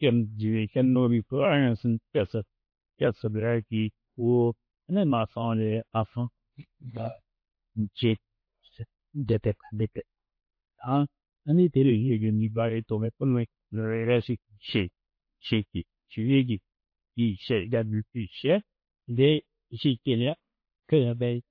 كان نوبي فأنا سن كسر براكي وأنا ما صار أفهم جيت دتك أنا ترى يجي باي تومي كلمة رأسي شيء يجي شيء قبل شيء ده شيء كله كذا باي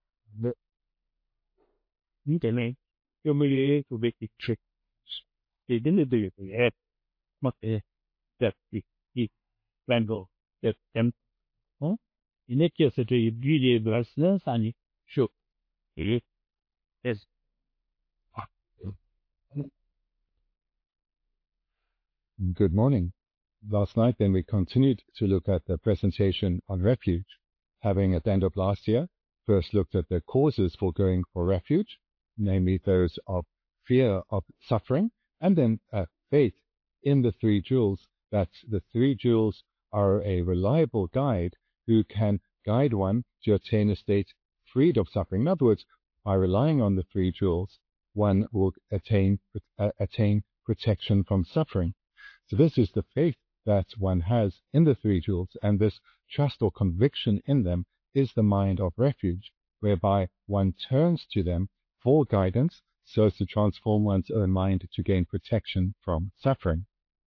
نتمنى يوم اللي تبي تشيك إذا ده يهات ما ده Bango, the temp, in that case, the beauty of the sunny show. It is. Good morning. Last night, then, we continued to look at the presentation on refuge, having at the end of last year first looked at the causes for going for refuge, namely those of fear of suffering, and then faith in the three jewels, that the three jewels are a reliable guide who can guide one to attain a state freed of suffering. In other words, by relying on the three jewels, one will attain protection from suffering. So this is the faith that one has in the three jewels, and this trust or conviction in them is the mind of refuge, whereby one turns to them for guidance so as to transform one's own mind to gain protection from suffering.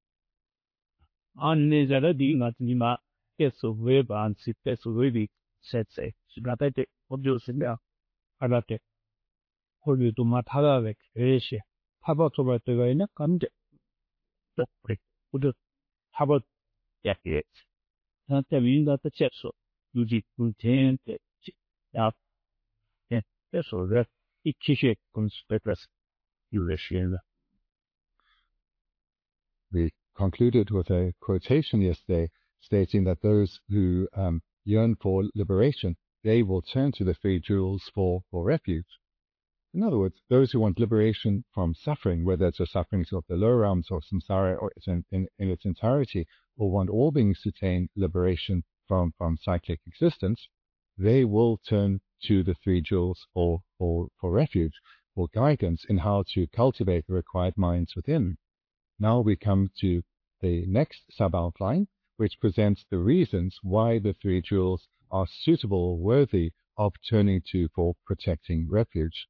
On the other hand, yes, so web and sit so really said say, Sibate, obvious in there, Adate, hold you to Matavek, Asia, Habotoba to Gaina, come to how about that? Yes, not the mean that the chef so you did contain it. That's all that it kishik conspicuous. You assume. We concluded with a quotation yesterday stating that those who yearn for liberation, they will turn to the three jewels for refuge. In other words, those who want liberation from suffering, whether it's the sufferings of the lower realms or samsara or in its entirety, or want all beings to attain liberation from cyclic existence, they will turn to the three jewels for refuge, for guidance in how to cultivate the required minds within. Now we come to the next sub-outline, which presents the reasons why the three jewels are suitable or worthy of turning to for protecting refuge.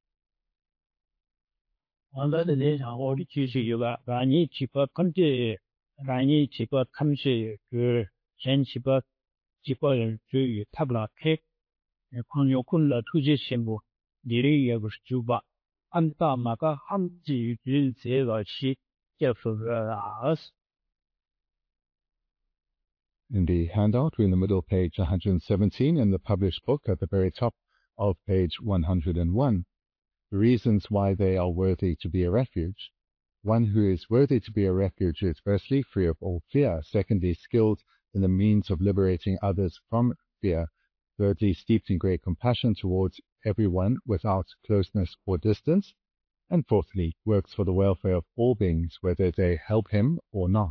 Under the nation of all the you got Rani cheaper country, Rani cheaper country, cheaper tabla cake, upon your cooler to Jishambo, the area was Juba, and Tamaka, Hamji, didn't say that she careful us. In the handout, we're in the middle of page 117 in the published book at the very top of page 101. The reasons why they are worthy to be a refuge. One who is worthy to be a refuge is firstly free of all fear, secondly skilled in the means of liberating others from fear, thirdly steeped in great compassion towards everyone without closeness or distance, and fourthly works for the welfare of all beings, whether they help him or not.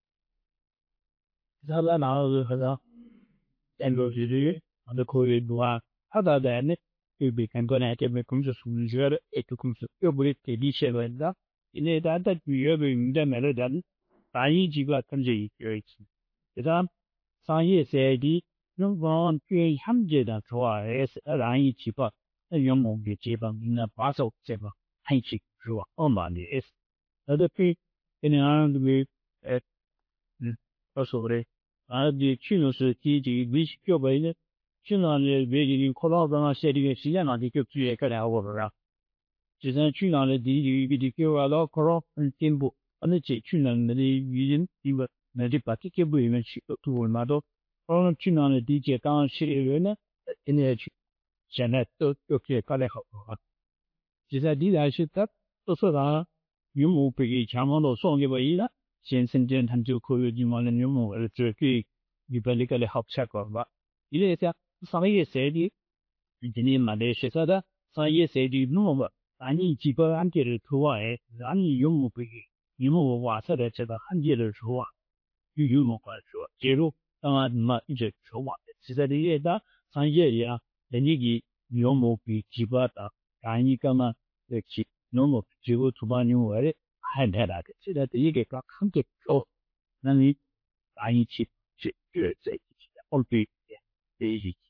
You can go at every comes to Sunjur, it comes to Ubrit, Edisha, in a that we are in the Meladan, Rai Jiva Kanji. The Saye said, no one pay 100 and twice a Rai cheaper, a young monkey cheaper in a parcel cheaper, Hanchik, Rua, Oman is. Other pay in an armed way at also, the chinos, TG, which your way. 去那里别的考老板啊，写的个时间那里就注意个来我们啊。就是去那里地比的叫啊老考老进步，那这去那里语言因为那里把这个不因为去多嘛都，去那里地界刚写的人呢，现在去现在都去搞来好啊。其实地来是的，都说他有木被强行都送给我一了，先生间他就可以就嘛那有木这个一般的个来好吃个吧，因为啥？商业设计，今年嘛的学生的商业设计弄么，俺你基本上就是头啊，俺你有木不给，有木瓦色的这个焊接的时候啊，有木关说，接入当然嘛一直说话的，其实的也的商业呀，人家给有木给基本的，俺你干嘛的去有木结果土巴牛我的还太大的，现在第一个刚看的哦， 那你把一起去在一起的，哦对，在一起。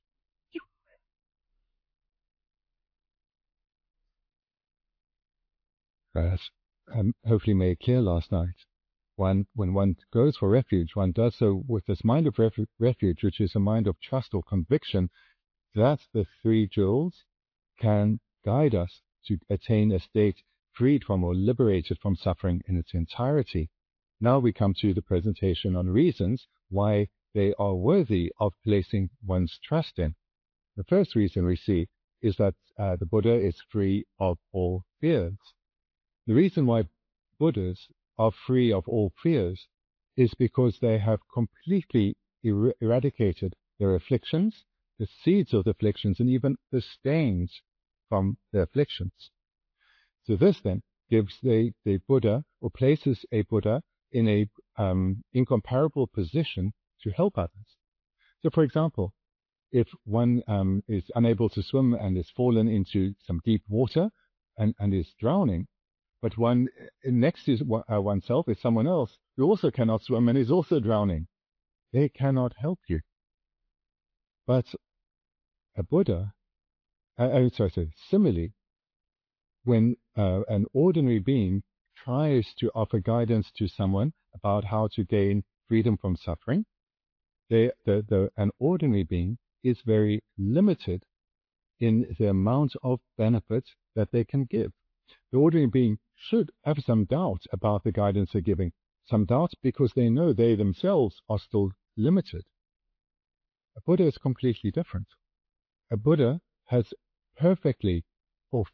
As hopefully made clear last night, when one goes for refuge, one does so with this mind of refuge, which is a mind of trust or conviction that the three jewels can guide us to attain a state freed from or liberated from suffering in its entirety. Now we come to the presentation on reasons why they are worthy of placing one's trust in. The first reason we see is that the Buddha is free of all fears. The reason why Buddhas are free of all fears is because they have completely eradicated their afflictions, the seeds of the afflictions, and even the stains from the afflictions. So this then gives the Buddha, or places a Buddha in a incomparable position to help others. So for example, if one is unable to swim and is fallen into some deep water and is drowning, but one next to oneself is someone else who also cannot swim and is also drowning, they cannot help you. But a Buddha, similarly, when an ordinary being tries to offer guidance to someone about how to gain freedom from suffering, an ordinary being is very limited in the amount of benefit that they can give. The ordinary being should have some doubt about the guidance they're giving, some doubt because they know they themselves are still limited. A Buddha is completely different. A Buddha has perfectly or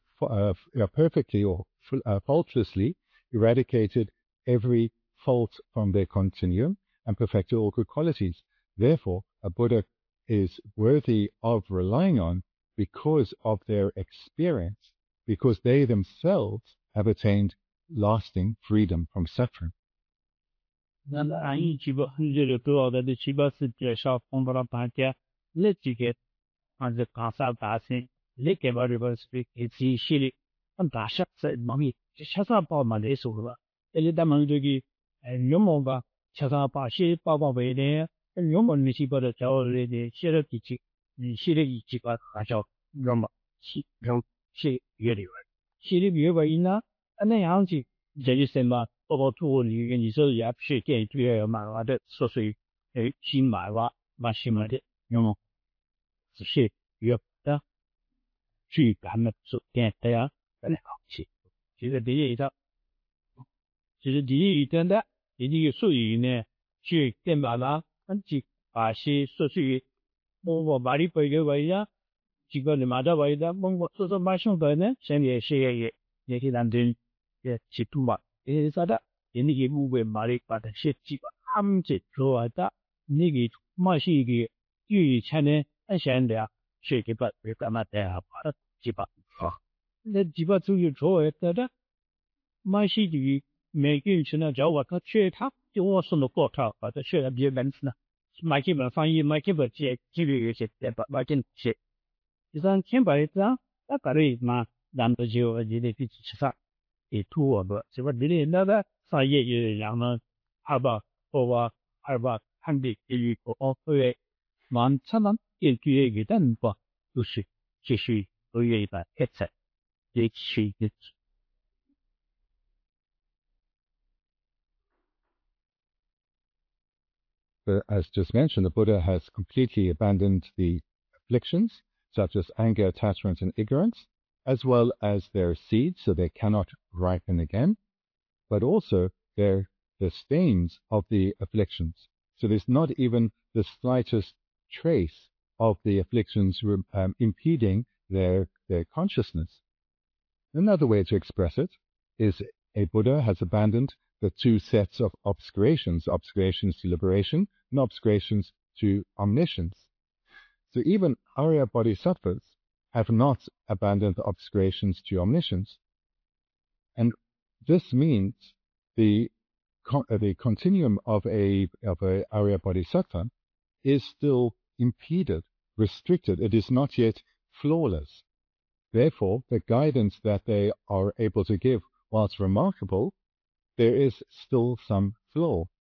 faultlessly eradicated every fault from their continuum and perfected all good qualities. Therefore, a Buddha is worthy of relying on because of their experience, because they themselves have attained lasting freedom from suffering. 那安逸几个很热的多的的几个是介绍风波的大家，那几个还是刚才大神，那个吧这个是一次系列，俺大下在忙咪，就下上包嘛来说了，那他们这个牛毛吧，下上把些包包回来，牛毛那些包的叫来的，写了几句，写了几个还叫牛毛，写月里边，写的月外呢，那样子这就什么。包括做你跟你说也不是电对也蛮话的，说是新买话蛮新买的，那么这些也的最感的做电的呀，很好吃。其实第一套，其实第一点的，第一个属于呢，去电买啦，跟去把些说是我把你背给我呀，几个你买到我的，我说买上的呢，现在是也去当真也去读嘛。sada ini ke buwe mari pada sheti ba hamje zo ada ni ke ma shi ke yu chan ne an shan de shi ke ba be ka ma de ha ba ji ba ha ne ji ba zu yu zo da ma shi di me ke chen na jiao wa ka che ta就我说的过套把这学的别门子呢买基本翻译买基本这几个有些的把把进去第三千百张那个人嘛咱们就你得去吃饭也图我们，是吧？你的那个商业也让人好吧，好吧，看的给予个哦，对，蛮常常也就一个人吧，就是继续都有一个黑色，也是一个。 But as just mentioned, the Buddha has completely abandoned the afflictions, such as anger, attachment, and ignorance, as well as their seeds, so they cannot ripen again, but also the stains of the afflictions. So there's not even the slightest trace of the afflictions impeding their consciousness. Another way to express it is a Buddha has abandoned the two sets of obscurations to liberation and obscurations to omniscience. So even Arya Bodhisattvas have not abandoned the obscurations to omniscience. And this means the continuum of a Arya Bodhisattva is still impeded, restricted. It is not yet flawless. Therefore, the guidance that they are able to give, whilst remarkable, there is still some flaw.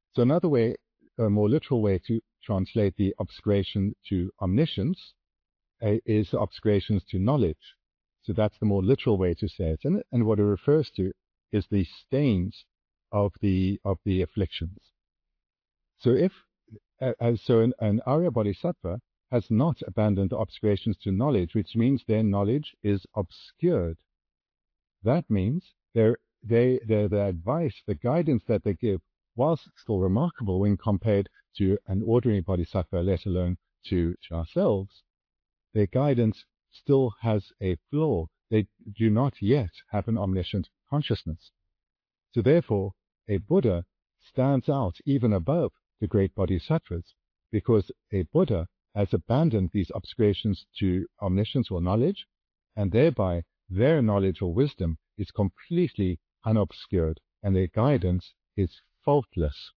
So another way, a more literal way to translate the obscuration to omniscience is obscurations to knowledge. So that's the more literal way to say it. And what it refers to is the stains of the afflictions. So an Arya Bodhisattva has not abandoned the obscurations to knowledge, which means their knowledge is obscured. That means the advice, the guidance that they give, whilst still remarkable when compared to an ordinary Bodhisattva, let alone to ourselves, their guidance still has a flaw. They do not yet have an omniscient consciousness. So therefore, a Buddha stands out even above the great Bodhisattvas, because a Buddha has abandoned these obscurations to omniscience or knowledge, and thereby their knowledge or wisdom is completely unobscured, and their guidance is faultless.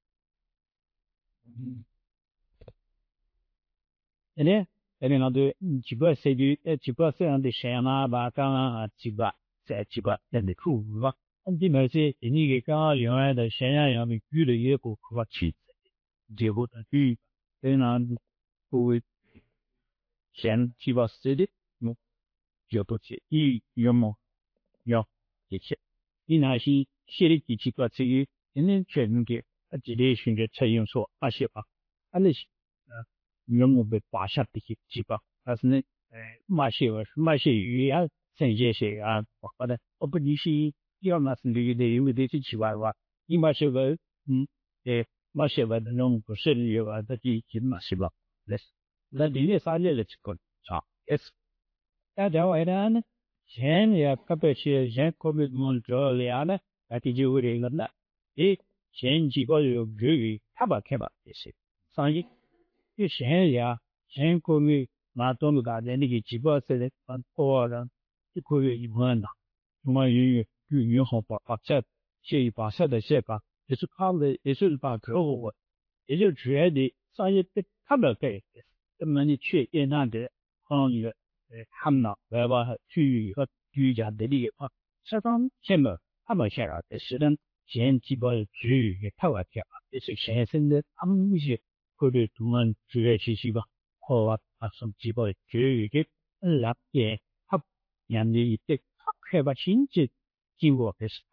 And another Jiba said, Jiba said, the Shana, Baka, Jiba, said Jiba, then the crew, and the mercy, in the car, you know, the Shana, you have good year for what cheats. Dear what a fee, then on who Shan Jiba said it, no, you put it, your more, your, it's in a she, Jiba to you, and then training get a duration get saying so, a ship, at least. Young bit wash up the cheaper, hasn't it? My share, yeah, Saint Jesse, but open you see, you're not the with the Chihuahua. You must have a much of the known person you are the teaching massive. Let's let the yes, I let's go. Yes. That's how I done. Jen, ya capace, Jen commit Montreal, that is you ring on that. Jen, you got your jury, have a cab, yes. Sandy. Shen Shen Komi, Maton got any Jiba said on order, the Korea in one. You hop upset, she passed the shepa, it's a call, it's about over. It's a dready, scientific cover case. The money tree in under on your hammer, wherever 去和居家的地方，这种什么他们想要的是呢，先基本居也套啊条，也是先生的他们一些。그를 동안 주의 지시가 허와 박성 집어 주의를 납게 합 양리 이때 해봐 진짜 기워했다.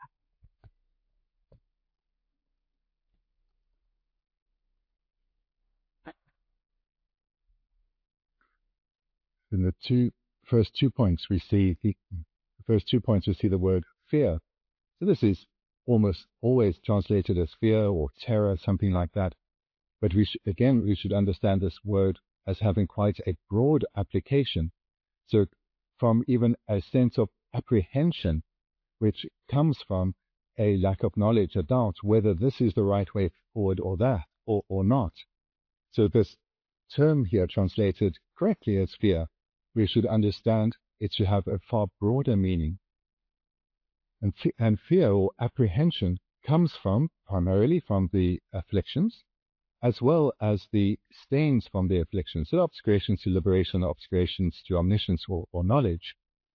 In the first two points we see the word fear. So this is almost always translated as fear or terror, something like that. But we should understand this word as having quite a broad application. So from even a sense of apprehension, which comes from a lack of knowledge, a doubt whether this is the right way forward or that, or not. So this term here translated correctly as fear, we should understand it should have a far broader meaning. And fear or apprehension comes primarily from the afflictions, as well as the stains from the afflictions, so obscurations to liberation, obscurations to omniscience or knowledge.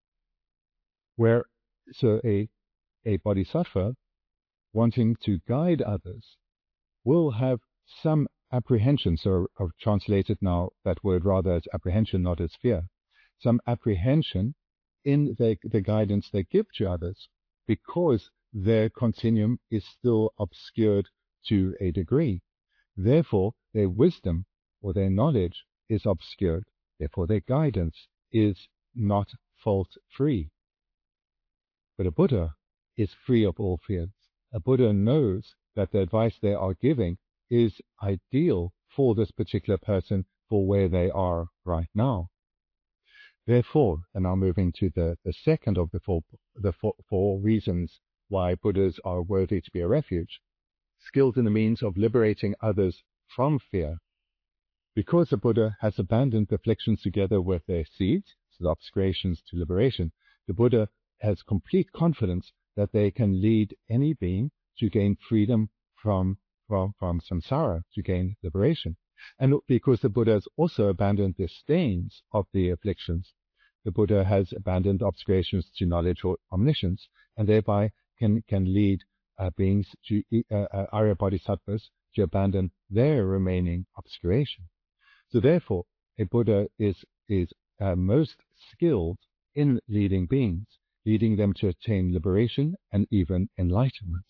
So a bodhisattva wanting to guide others will have some apprehension. So I've translated now that word rather as apprehension, not as fear. Some apprehension in the guidance they give to others, because their continuum is still obscured to a degree. Therefore, their wisdom or their knowledge is obscured. Therefore, their guidance is not fault-free. But a Buddha is free of all fears. A Buddha knows that the advice they are giving is ideal for this particular person, for where they are right now. Therefore, and now moving to the second of the four reasons why Buddhas are worthy to be a refuge, skilled in the means of liberating others from fear. Because the Buddha has abandoned the afflictions together with their seeds, so the obscurations to liberation, the Buddha has complete confidence that they can lead any being to gain freedom from samsara, to gain liberation. And because the Buddha has also abandoned the stains of the afflictions, the Buddha has abandoned obscurations to knowledge or omniscience, and thereby can lead beings to Arya Bodhisattvas to abandon their remaining obscuration. So therefore, a Buddha is most skilled in leading beings, leading them to attain liberation and even enlightenment.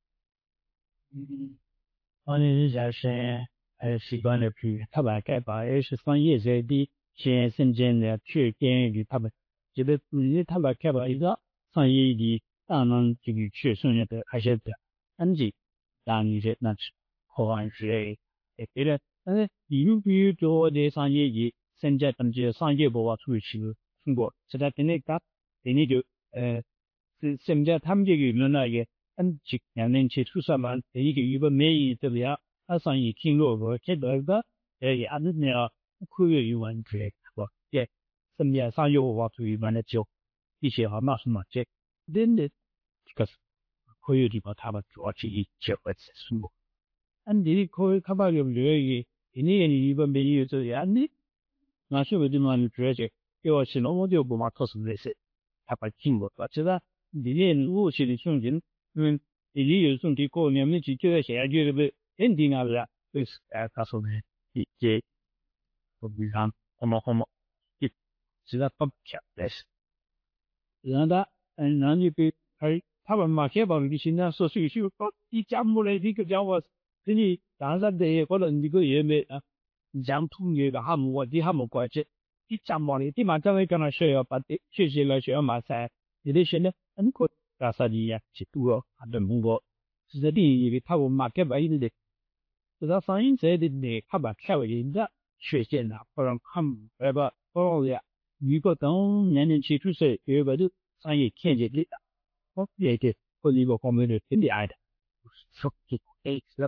我呢就是习惯了去他把改把也是商业在的先生间的去给予他们，觉得他把改把一个商业的当然这个去生意的还是的，安吉当你这那是好安是对的，但是比如做的商业的现在等这商业不话出去中国，现在等那个等那就是现在他们这个人那个。这2年前出生嘛，第一个日本美这边，生意挺落后，这个按照那样可以有问题，不？这身边商业化主义嘛的就一些好嘛什么这，真的这个是可以地方他们主要去结合是什么？按这里可以他们有日本美这样的，那是为什么你觉得给我是那么就不嘛特殊的事，他把进步了，知道？我是的兄弟。里有种的过年们去就在下去的不，肯定啊了，就是他说的，这我比方好么，其他不漂亮是，然后然后被他们马开帮的现在说是一家母来这个家伙，这里当然的可能这个也没啊，讲通的哈姆我的哈姆关系，一家母的，地马上会跟他学要把的学习了学要马赛，你的现在很可。rasa dia situ ada munggo jadi ini tahu market ini deh sudah sains saya di kabar kau ini dah 缺陷啊，不然看不呀，如果等年年去出世，有个就商业看见的，我也得或者我们的天地爱的，说这哎是。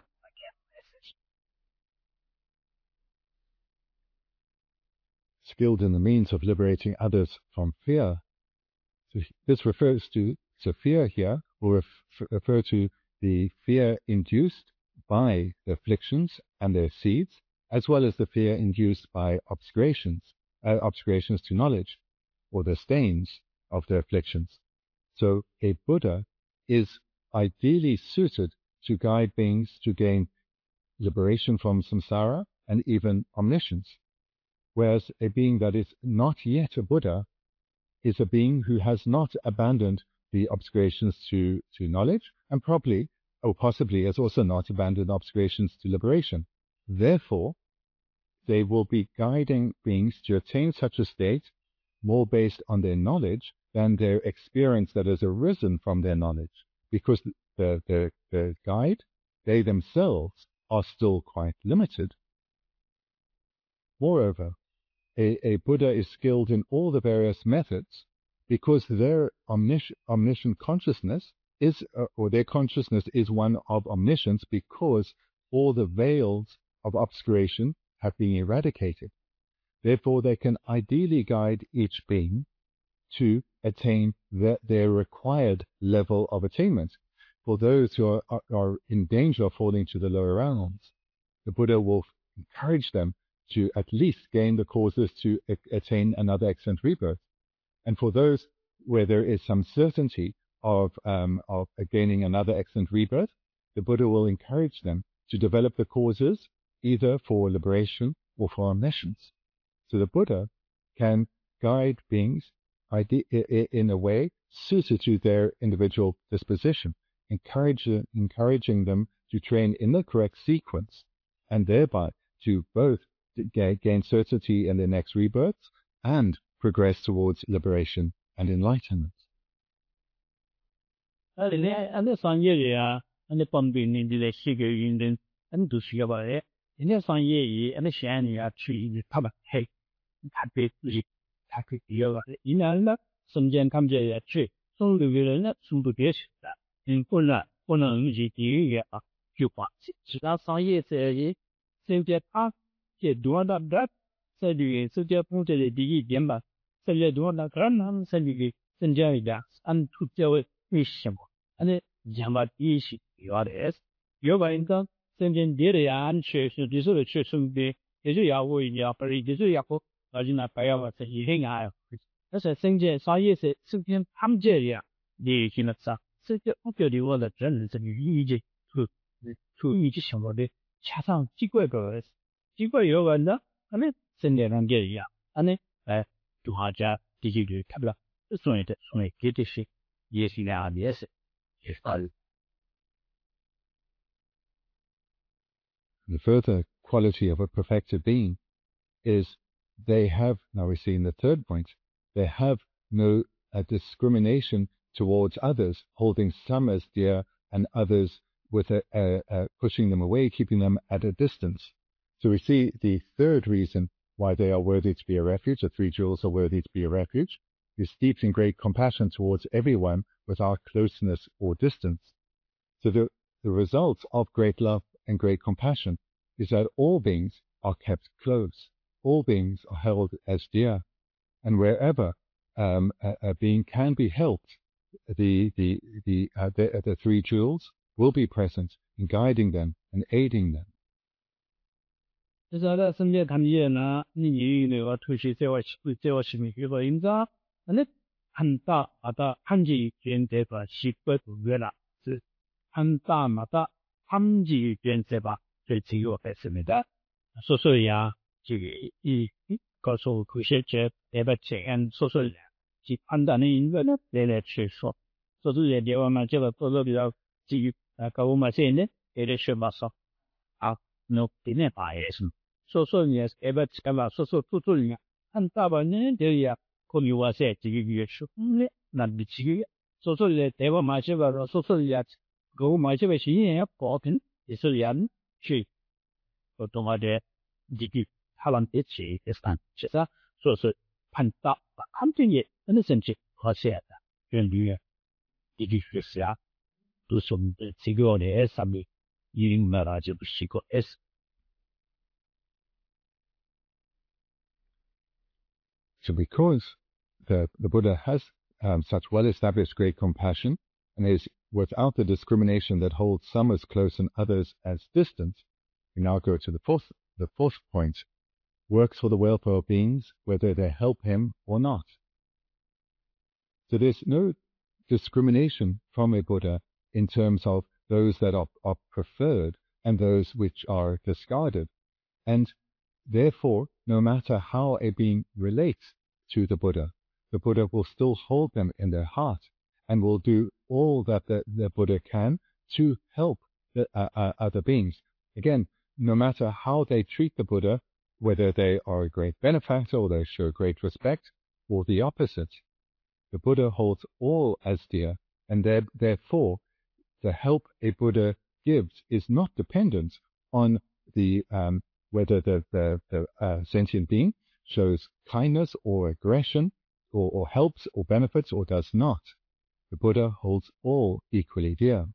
Skilled in the means of liberating others from fear. So this refers to fear here will refer to the fear induced by the afflictions and their seeds, as well as the fear induced by obscurations to knowledge, or the stains of the afflictions. So a Buddha is ideally suited to guide beings to gain liberation from samsara and even omniscience, whereas a being that is not yet a Buddha is a being who has not abandoned the obscurations to knowledge, and probably, or possibly, has also not abandoned obscurations to liberation. Therefore, they will be guiding beings to attain such a state more based on their knowledge than their experience that has arisen from their knowledge, because the guide, they themselves, are still quite limited. Moreover, a Buddha is skilled in all the various methods because their omniscient consciousness is, or their consciousness is one of omniscience because all the veils of obscuration have been eradicated. Therefore, they can ideally guide each being to attain their required level of attainment. For those who are in danger of falling to the lower realms, the Buddha will encourage them to at least gain the causes to attain another excellent rebirth. And for those where there is some certainty of gaining another excellent rebirth, the Buddha will encourage them to develop the causes either for liberation or for omniscience. So the Buddha can guide beings in a way suited to their individual disposition, encouraging them to train in the correct sequence, and thereby to both gain certainty in their next rebirths and progress towards liberation and enlightenment. 차상 찍고 그 찍고 요거는 안에 생내는 게 이야 안에 두하자 디지털 탑라 손에 기듯이 예시네 아비에스 예스 The further quality of a perfected being is they have, now we see in the third point, they have no discrimination towards others, holding some as dear and others with pushing them away, keeping them at a distance. So we see the third reason why they are worthy to be a refuge, the three jewels are worthy to be a refuge, is steeped in great compassion towards everyone without closeness or distance. So the result of great love and great compassion is that all beings are kept close. All beings are held as dear. And wherever a being can be helped, the three jewels will be present in guiding them and aiding them. 그래서 선제 담예나 니니네와 투시 세워시미 이거 인자 안에 한다마다 한지 견대바 시껏 외라 한다마다 함지 견대바 저지요 했습니다. 소소야 이 거소 그 실제 대바체한 소소야 지 판단의 인간은 내내 취소 소소의 대화만 제가 또도비다 지 가오마세네 에레셔마서 no tiene paes. Sosonias ebatskava sosotutulia. Antabane deia komiwase tigigeshu. Nabitigi. Sosole deva macheva sosoliat. Go macheva shine potin. Isolian she. Otomade digi halantitsi estan. Chesa soso panta. Hamtinye innocent hoseta. Yenduya. Digi fisia. Do some tigone esami. So because the Buddha has such well-established great compassion and is without the discrimination that holds some as close and others as distant, we now go to the fourth point, works for the welfare of beings, whether they help him or not. So there's no discrimination from a Buddha in terms of those that are preferred and those which are discarded. And therefore, no matter how a being relates to the Buddha will still hold them in their heart and will do all that the Buddha can to help the other beings. Again, no matter how they treat the Buddha, whether they are a great benefactor or they show great respect, or the opposite, the Buddha holds all as dear, and therefore the help a Buddha gives is not dependent on the whether the sentient being shows kindness or aggression or helps or benefits or does not. The Buddha holds all equally dear.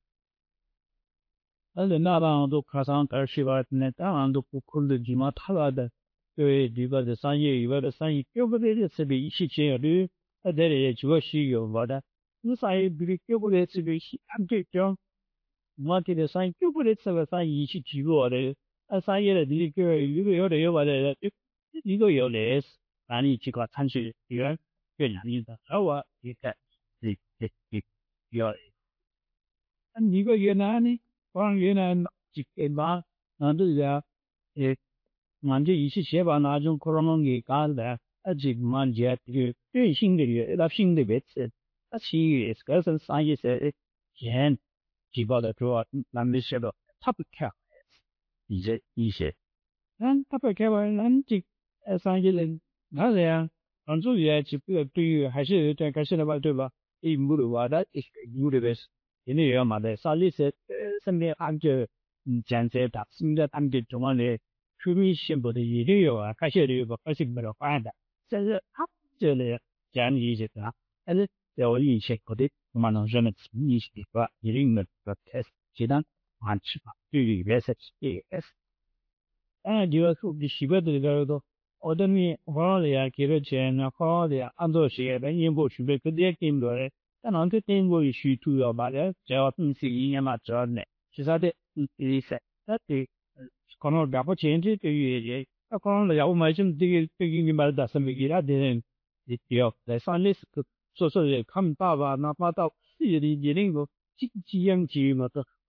Mati sign Cupid sign each chigo a sign you go yoles, and each got country here, our you get your and you go Yanani, one Yanan Chikema, under there, a Mandi Sheva Najum Koromongi Galda, a jig man jet, finishing the laughing the bits, a she is cousin sign Jen. Jiba draw Lamishebo, topic cap. Easy. And topic cap and tick as I didn't. Now there, on so yet, you put to you, I should take a shit about Tuba. In Muruwa, that is universe. In your mother, Sally said, send me under Jan said that, seemed that I'm good to one cremation, but the video, I can't show you, but I think better find that. Says, actually, Jan is it, and they only check for it. 我们人们意识到，一定的test 阶段完吃法，对于 VSS，就说你习惯的这个，我等你花了呀，给了钱啊，花了呀，按照些的应付储备，可点点多嘞，但那个点过于虚度了吧的，只要是营养嘛，只要呢，其他的意思，那对，可能两不钱的对于也，那可能要我们什么这个你买的什么其他的人，也要在上类似个。说的看爸爸那爸到自己的年龄个经济样子嘛的，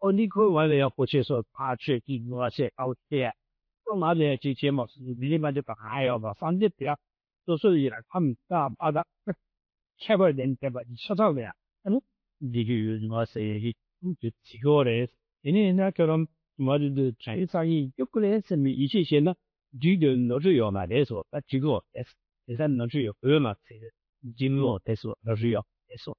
你可完了要过去说爬去地我些高铁，到哪里去节目是你们就把还要把上的点，都是以来他们大把的开不点对吧？你说到的呀，你个我是就几个人，因为那个人我的财产有个人是没一些些呢，这个老是要嘛来说，那这个也是老是有嘛，是经络来说老是要来说。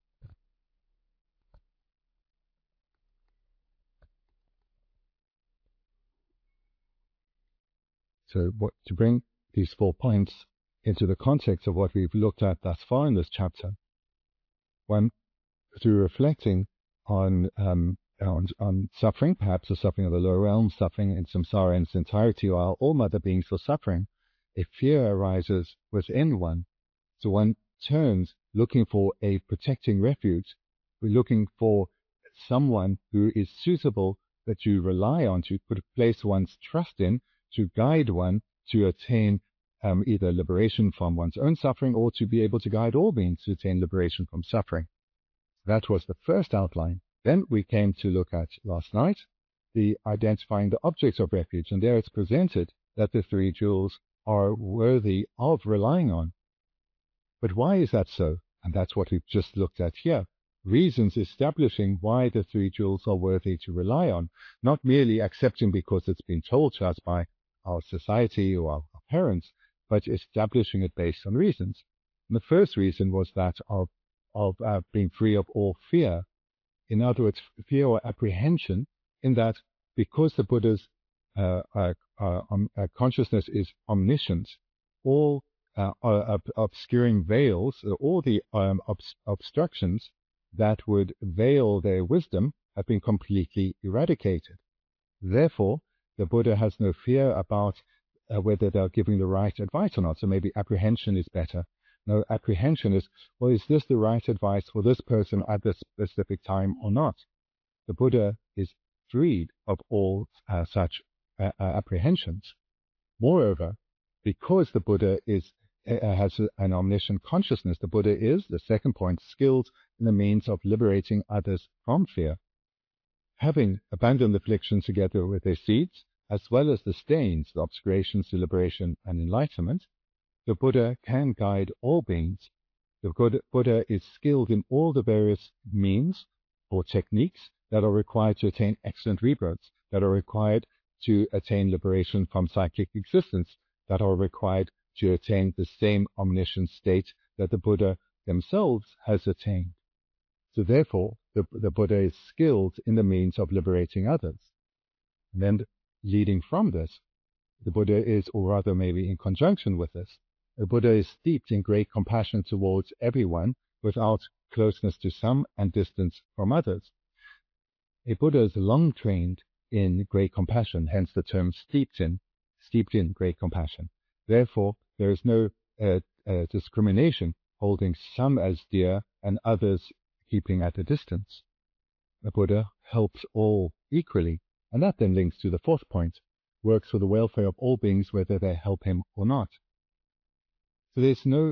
So to bring these 4 points into the context of what we've looked at thus far in this chapter, one, through reflecting on suffering, perhaps the suffering of the lower realm, suffering in samsara in its entirety, while all mother beings are suffering, a fear arises within one. So one turns looking for a protecting refuge. We're looking for someone who is suitable that you rely on, to place one's trust in, to guide one to attain either liberation from one's own suffering, or to be able to guide all beings to attain liberation from suffering. That was the first outline. Then we came to look at last night the identifying the objects of refuge, and there it's presented that the 3 jewels are worthy of relying on. But why is that so? And that's what we've just looked at here. Reasons establishing why the 3 jewels are worthy to rely on, not merely accepting because it's been told to us by our society or our parents, but establishing it based on reasons. And the first reason was that of being free of all fear. In other words, fear or apprehension, in that because the Buddha's consciousness is omniscient, all obscuring veils, all the obstructions that would veil their wisdom have been completely eradicated. Therefore, the Buddha has no fear about whether they're giving the right advice or not. So maybe apprehension is better. No, apprehension is, well, is this the right advice for this person at this specific time or not? The Buddha is freed of all such apprehensions. Moreover, because the Buddha has an omniscient consciousness, the Buddha is, the second point, skilled in the means of liberating others from fear. Having abandoned affliction together with their seeds, as well as the stains, the obscurations to liberation and enlightenment, the Buddha can guide all beings. The Buddha is skilled in all the various means or techniques that are required to attain excellent rebirths, that are required to attain liberation from cyclic existence, that are required to attain the same omniscient state that the Buddha themselves has attained. So therefore, the Buddha is skilled in the means of liberating others. And then leading from this, the Buddha is, or rather maybe in conjunction with this, the Buddha is steeped in great compassion towards everyone without closeness to some and distance from others. A Buddha is long trained in great compassion, hence the term steeped in great compassion. Therefore, there is no discrimination, holding some as dear and others keeping at a distance. The Buddha helps all equally, and that then links to the 4th point, works for the welfare of all beings whether they help him or not. So there's no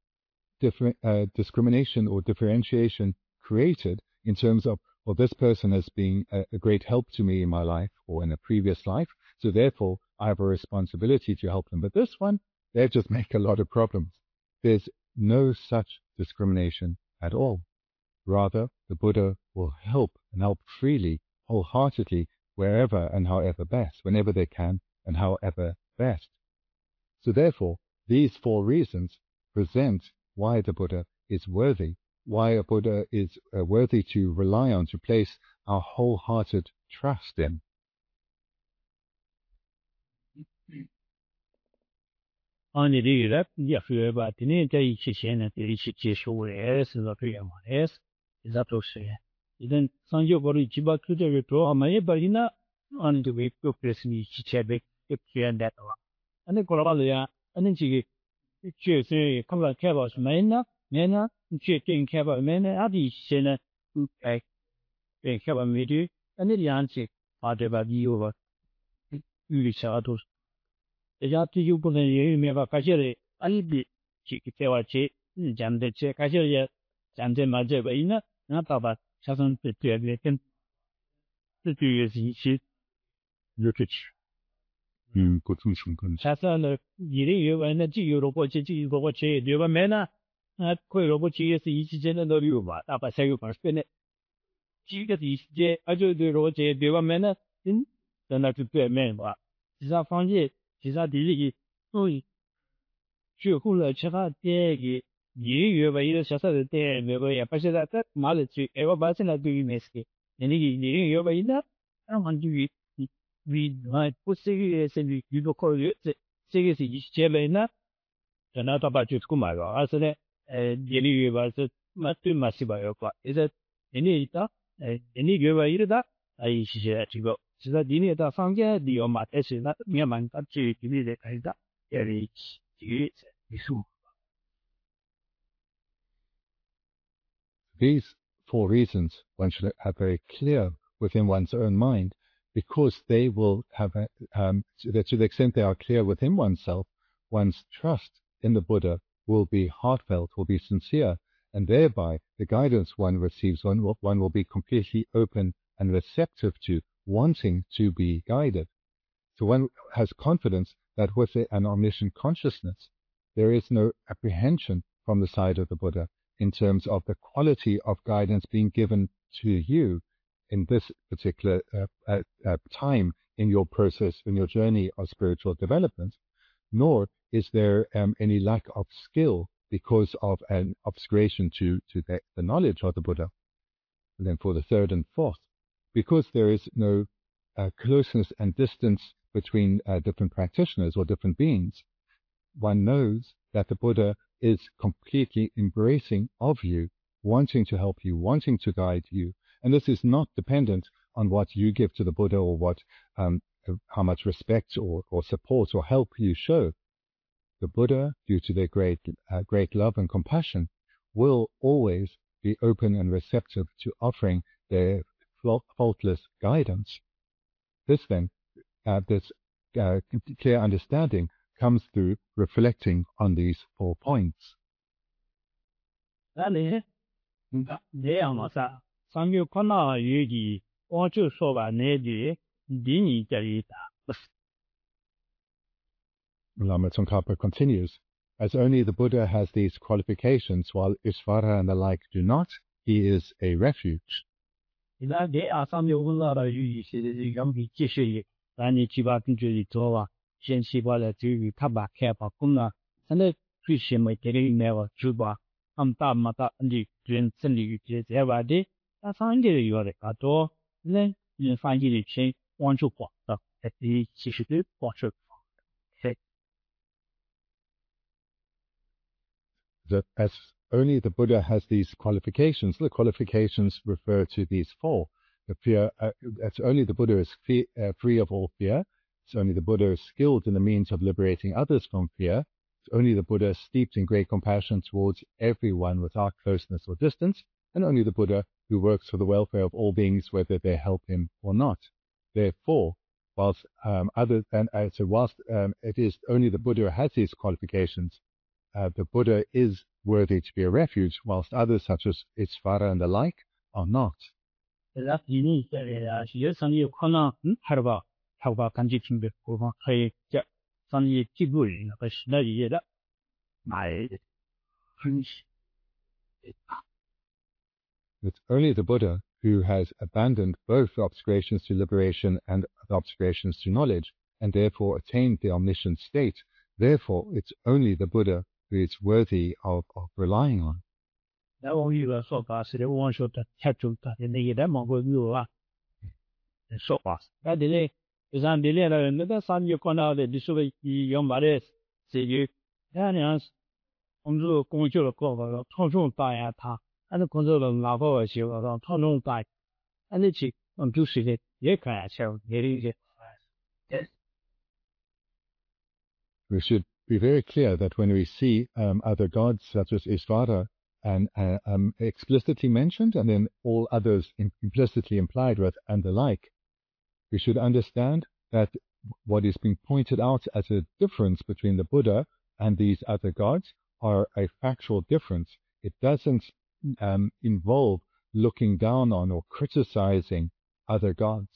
discrimination or differentiation created in terms of, well, this person has been a great help to me in my life or in a previous life, so therefore I have a responsibility to help them. But this one, they just make a lot of problems. There's no such discrimination at all. Rather, the Buddha will help and help freely, wholeheartedly, wherever and however best, whenever they can and however best. So therefore, these 4 reasons present why the Buddha is worthy, why a Buddha is worthy to rely on, to place our wholehearted trust in. 这就也是一些有这去。 good function. 下次呢，你的原文呢，既有萝卜切，既有萝卜切，原文没呢，可以萝卜切也是一时间的都有吧，大把三有方式呢，几个是一时间，而且对萝卜切原文没呢，在那就对没吧，其他方面，其他地理，所以学会了其他点个。你原本有小小的点，原本也不晓得这马上去，我本身来对于没事的，你原本呢，然后就不是个是遇到考虑这个是一些人呢，在那大把就是购买个，而是呢，你原本是对嘛是吧？要挂，现在你的你原本有的，一些这个，其实你的房间你要买的是那面慢的去你的开的，也是这个艺术。 These 4 reasons one should have very clear within one's own mind, because they will have, to the extent they are clear within oneself, one's trust in the Buddha will be heartfelt, will be sincere, and thereby the guidance one receives, one will be completely open and receptive to, wanting to be guided. So one has confidence that with an omniscient consciousness, there is no apprehension from the side of the Buddha in terms of the quality of guidance being given to you in this particular time in your process, in your journey of spiritual development, nor is there any lack of skill because of an obscuration to the knowledge of the Buddha. And then for the third and fourth, because there is no closeness and distance between different practitioners or different beings, one knows that the Buddha is completely embracing of you, wanting to help you, wanting to guide you. And this is not dependent on what you give to the Buddha or what, how much respect or support or help you show. The Buddha, due to their great love and compassion, will always be open and receptive to offering their faultless guidance. This then, this clear understanding comes through reflecting on these 4 points. 那你这样嘛噻，上面看到有的，我就说吧，那的你这里打不是。 Lama Tsongkhapa continues, as only the Buddha has these qualifications, while Ishvara and the like do not, he is a refuge. 那这样上面问到的有一些让你继续，让你去把跟这里做吧。先去把了就有他把开把工了，现在最先没这个没有就把大嘛大你人生里这在外的，那上个有的更多，人翻译的钱往出花的，其实都花出。 That as only the Buddha has these qualifications, the qualifications refer to these 4. The fear, that's only the Buddha is free of all fear. It's only the Buddha is skilled in the means of liberating others from fear. It's only the Buddha steeped in great compassion towards everyone without closeness or distance. And only the Buddha who works for the welfare of all beings, whether they help him or not. Therefore, whilst it is only the Buddha who has these qualifications, the Buddha is worthy to be a refuge, whilst others such as Ishvara and the like are not. It's only the Buddha who has abandoned both the obscurations to liberation and the obscurations to knowledge, and therefore attained the omniscient state. Therefore, it's only the Buddha who is worthy of relying on. We should be very clear that when we see other gods such as Ishvara and explicitly mentioned, and then all others implicitly implied with and the like, we should understand that what is being pointed out as a difference between the Buddha and these other gods are a factual difference. It doesn't involve looking down on or criticizing other gods.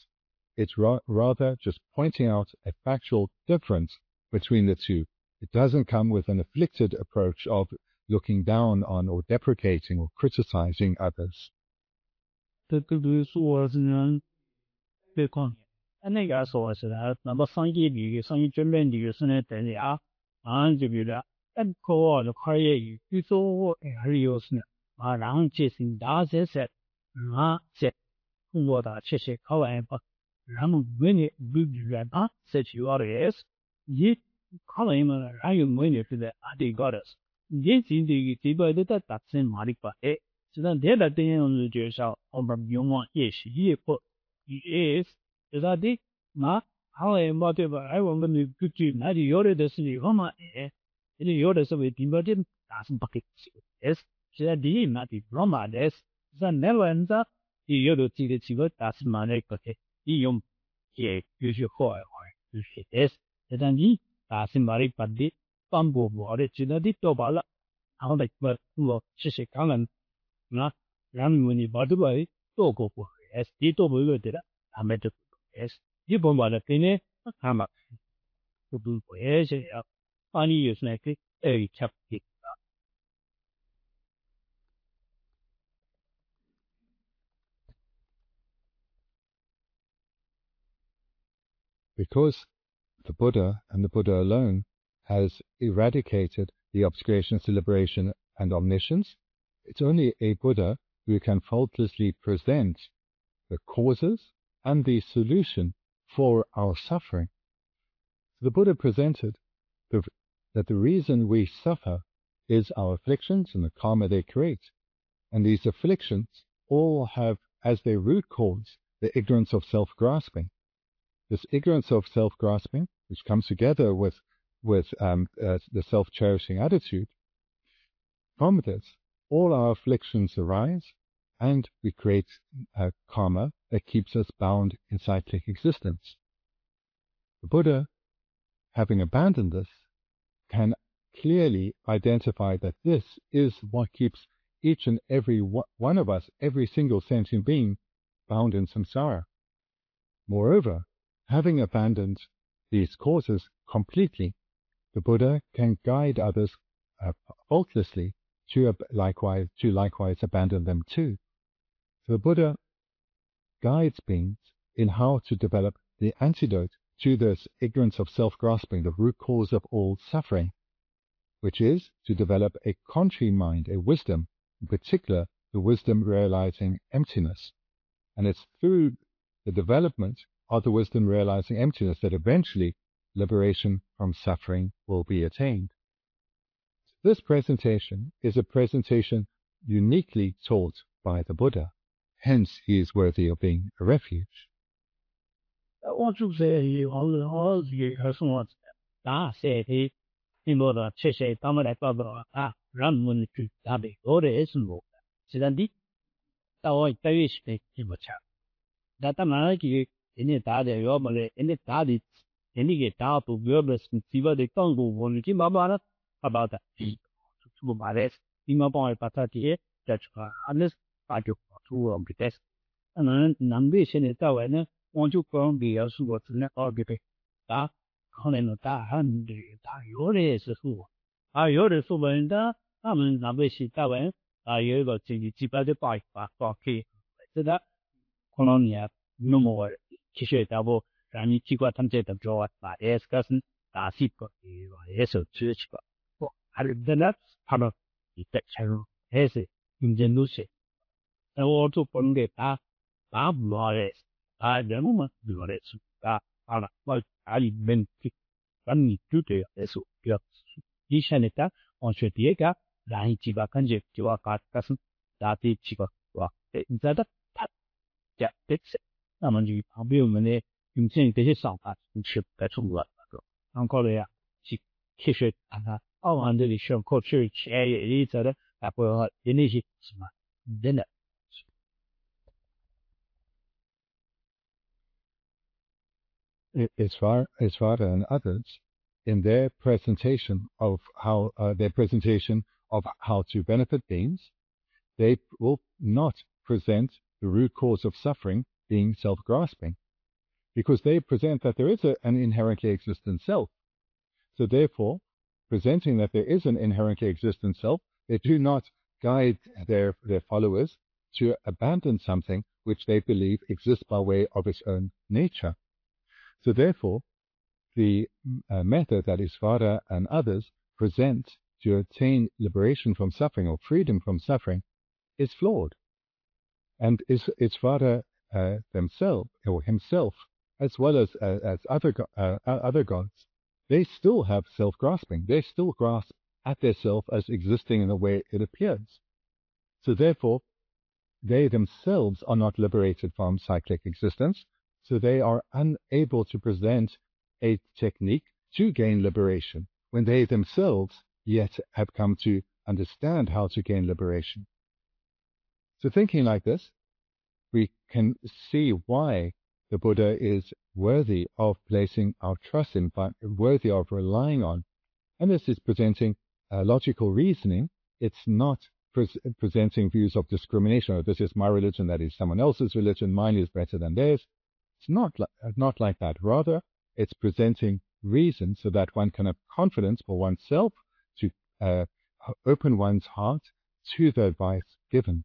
It's rather just pointing out a factual difference between the two. It doesn't come with an afflicted approach of looking down on or deprecating or criticizing others. 这个说是人别讲，那个说是的，那么商业领域、商业专门领域是呢，等于啊，就比如按科的科业有做还有是呢，然后进行大些些，些通过的这些考完吧，然后每年社区的是，也考完嘛，还有每年是的这个的，也是这个的达成嘛的吧，是的，这个等于就是说，我们用也是也不也是，就是的，考完嘛对吧？我们的估计那里有的是有嘛，这里有的是为地方的达成不给是的，第一嘛的罗马的，是的，那文章有的这个这个达成嘛那个的，用也就是好就是是的，你达成嘛的把的帮补我的，知道的多罢了，然后我谢谢刚刚。然后你把这个做过不？你做不过的了，他们就你不把它给呢，他们就不会是要把你有那个差别。 Because the Buddha and the Buddha alone has eradicated the obscurations, deliberation, and omniscience, it's only a Buddha who can faultlessly present the causes and the solution for our suffering. So the Buddha presented that the reason we suffer is our afflictions and the karma they create. And these afflictions all have as their root cause the ignorance of self-grasping. This ignorance of self-grasping, which comes together with the self-cherishing attitude, from this, all our afflictions arise, and we create karma that keeps us bound in cyclic existence. The Buddha, having abandoned this, can clearly identify that this is what keeps each and every one of us, every single sentient being, bound in samsara. Moreover, having abandoned these causes completely, the Buddha can guide others faultlessly to likewise abandon them too. So the Buddha guides beings in how to develop the antidote to this ignorance of self-grasping, the root cause of all suffering, which is to develop a contrary mind, a wisdom, in particular the wisdom realizing emptiness. And it's through the development of the wisdom realizing emptiness that eventually liberation from suffering will be attained. This presentation is a presentation uniquely taught by the Buddha. Hence, he is worthy of being a refuge. 我就是我是还是我打谁的，你莫的确实他们来报告让我们去打的，我的也是我的，是的的，到我大约是这么强，那当然个人家打的，要么嘞，人家打的，人家给打不要么是几万的干部，我们去慢慢的，好不好的，不买的，你们帮我把它的，再去看，那把就出我们的，当然南北现在到外呢。我就讲比较是我只能给可能的很的，他有的是说，有的说问的，他们那边是台湾有一个基本的把可是的，可能你那么其实大部让你奇怪他们这的做把也是个是大西个也是支持个，还是的呢，他们一直才还是认真都是，我就讲给打不来的。人们有的是好了，我里面去把你就这样来说，要以前的他，我说第一个，然后几把感觉就话搞是打的几个哇，你知道他这是，那么就旁边我们的用这些想法，你去该出来了，然后了呀，是其实澳门这里上课去也知道，不要人那些什么真的。 Isvara and others, in their presentation of how to benefit beings, they will not present the root cause of suffering being self-grasping. because they present that there is an inherently existent self. So therefore, presenting that there is an inherently existent self, they do not guide their followers to abandon something which they believe exists by way of its own nature. So therefore, the method that Isvara and others present to attain liberation from suffering or freedom from suffering is flawed. And Isvara themselves or himself, as well as other gods, they still have self-grasping. They still grasp at their self as existing in the way it appears. So therefore, they themselves are not liberated from cyclic existence, so they are unable to present a technique to gain liberation when they themselves yet have come to understand how to gain liberation. So thinking like this, we can see why the Buddha is worthy of placing our trust in, but worthy of relying on. And this is presenting logical reasoning. It's not presenting views of discrimination, or this is my religion, that is someone else's religion, mine is better than theirs. It's not like that. Rather, it's presenting reason so that one can have confidence for oneself to open one's heart to the advice given.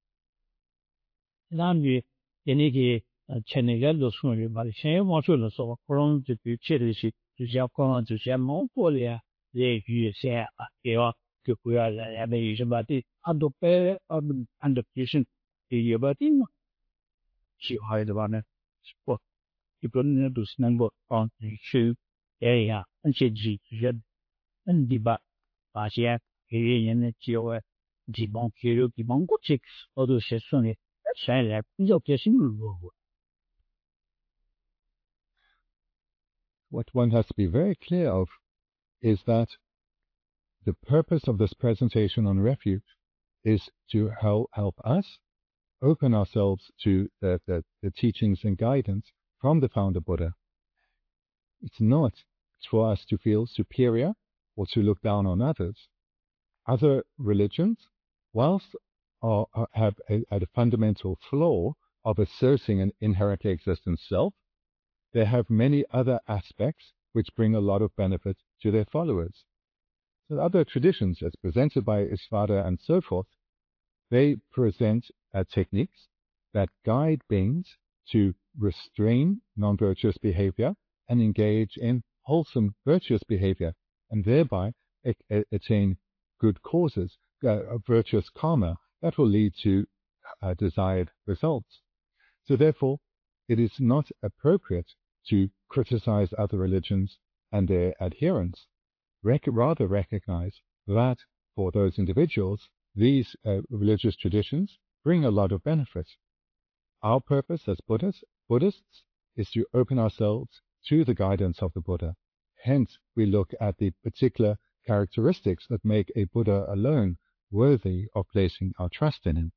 What one has to be very clear of is that the purpose of this presentation on refuge is to help us open ourselves to the teachings and guidance from the founder Buddha. It's not for us to feel superior or to look down on others. Other religions, whilst have a fundamental flaw of asserting an inherently existent self, they have many other aspects which bring a lot of benefit to their followers. So other traditions, as presented by Isvara and so forth, they present techniques that guide beings to restrain non-virtuous behavior and engage in wholesome virtuous behavior, and thereby attain good causes, virtuous karma that will lead to desired results. So therefore, it is not appropriate to criticize other religions and their adherents. Rather recognize that for those individuals, these religious traditions bring a lot of benefit. Our purpose as Buddhists is to open ourselves to the guidance of the Buddha. Hence, we look at the particular characteristics that make a Buddha alone worthy of placing our trust in him.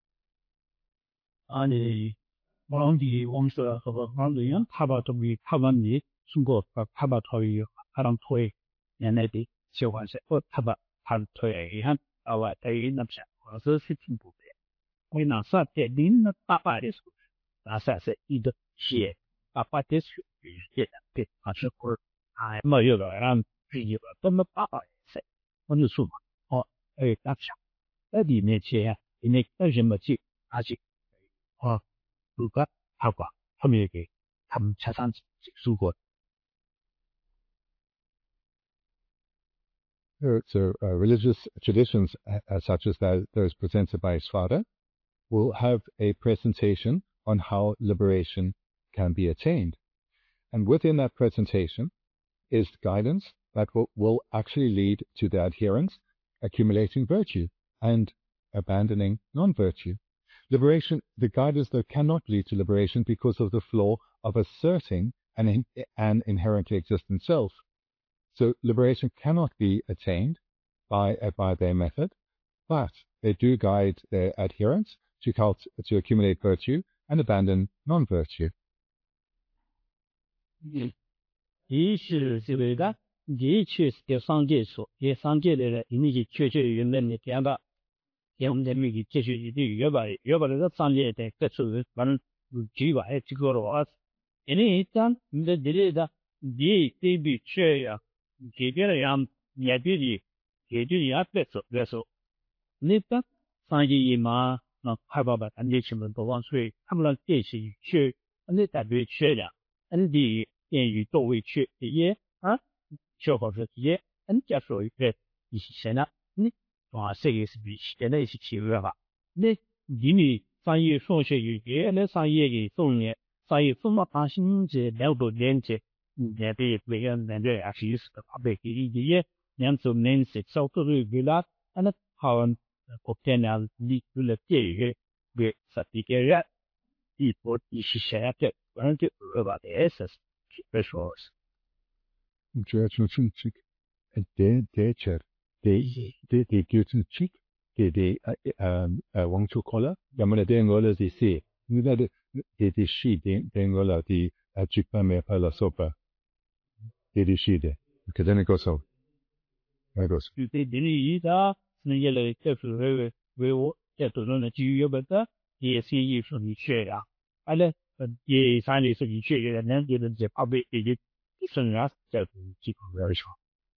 So religious traditions such as those presented by Isvara will have a presentation on how liberation can be attained. And within that presentation is guidance that will actually lead to the adherents accumulating virtue and abandoning non-virtue. Liberation, the guidance that cannot lead to liberation because of the flaw of asserting an inherently existent self. So liberation cannot be attained by their method, but they do guide their adherents to accumulate virtue and abandon non-virtue. 一是这个的，的确是在商界说，也商界的了，因为确确原本的这样的，像我们这边的确确的原本那个商界的各处反正举办这个的话， Ini tan the did the baby chair, gave yam, yabidi, gave ya vessel. Nipper, Sanji ma, not Hababa and Yachim, the one way, Hamlet Daisy, chair, and let that be chair. And the you do we chair the year, huh? Show of the year, and just so it is Sena, Nick, or say is beach, and is Chiva. Nick, Gimme, 3月送学语言的3月给送年，3月送到大新节2多年节，也被每个人的也是是阿贝给一些两周年是少个月给啦，那好国天啊，你为了这个为实体个人，一波一些些的，反正就200的 SS resource。 Uçak, teacher, de götün çık, de Wang Chu Kola, yamana de ngola de se, nida de shi de ngola de chikpa me pa la sopa, de shi de, because then it goes so. It goes. 就对定义的，那也来就是为我在做那基于本的，也是艺术的学呀，完了也三类是的学的，那就能在旁边也就生活在基础上上。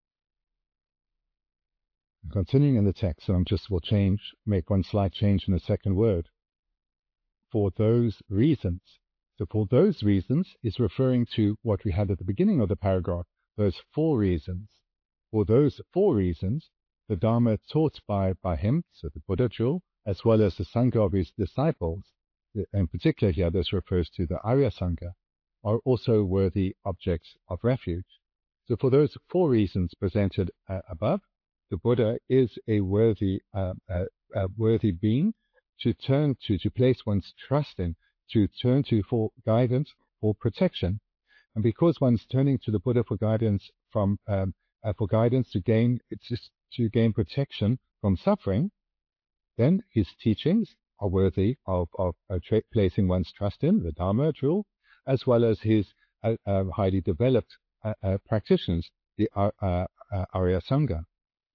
Continuing in the text, and make one slight change in the second word. For those reasons. So for those reasons is referring to what we had at the beginning of the paragraph, those 4 reasons. For those 4 reasons, the Dharma taught by him, so the Buddha Jewel, as well as the Sangha of his disciples, in particular here this refers to the Arya Sangha, are also worthy objects of refuge. So for those 4 reasons presented above, the Buddha is a worthy being to turn to place one's trust in, to turn to for guidance, for protection. And because one's turning to the Buddha for guidance to gain protection from suffering, then his teachings are worthy of placing one's trust in, the Dharma Jewel, as well as his highly developed practitioners, the Arya Sangha.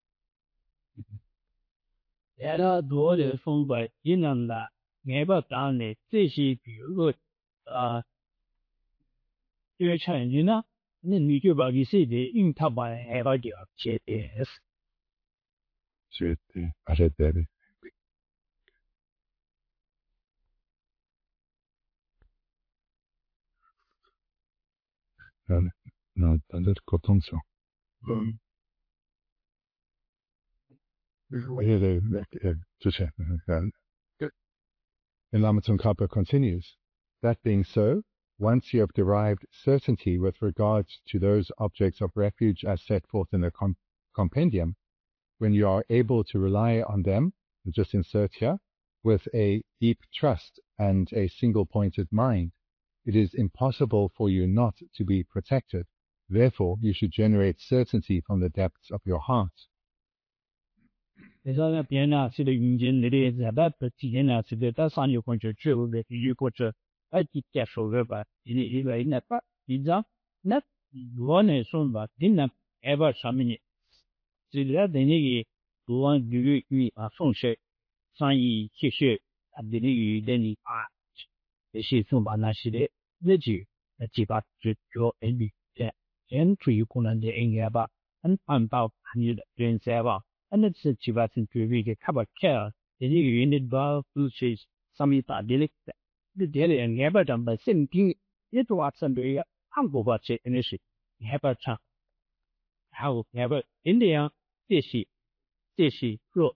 那多的风白，一能啦，眼巴当的这些比如因为产业呢，那你就把这些的用它把眼巴掉接的是。 是的，而且对的。那的沟通上。And Lama Tsongkhapa continues, that being so, once you have derived certainty with regard to those objects of refuge as set forth in the compendium, when you are able to rely on them, just insert here, with a deep trust and a single-pointed mind, it is impossible for you not to be protected. Therefore, you should generate certainty from the depths of your heart. 在那边呢，是的，民间那里在那不体验呢，是的，到上游工作之后的，如果这接受的吧，因为那把你知道，那我呢说吧，你那上面呢，是的，那个我风水、生意、学学，那你这些说吧，那些的，那基本就先注意可能的应该吧，按照你的原则吧。And it's a chivatin to read a cover care, the unit bar, blue cheese, some delic, the daily and never done by same thing, yet what's under a humble watch it initially. Never chunk. How never India, fishy, road.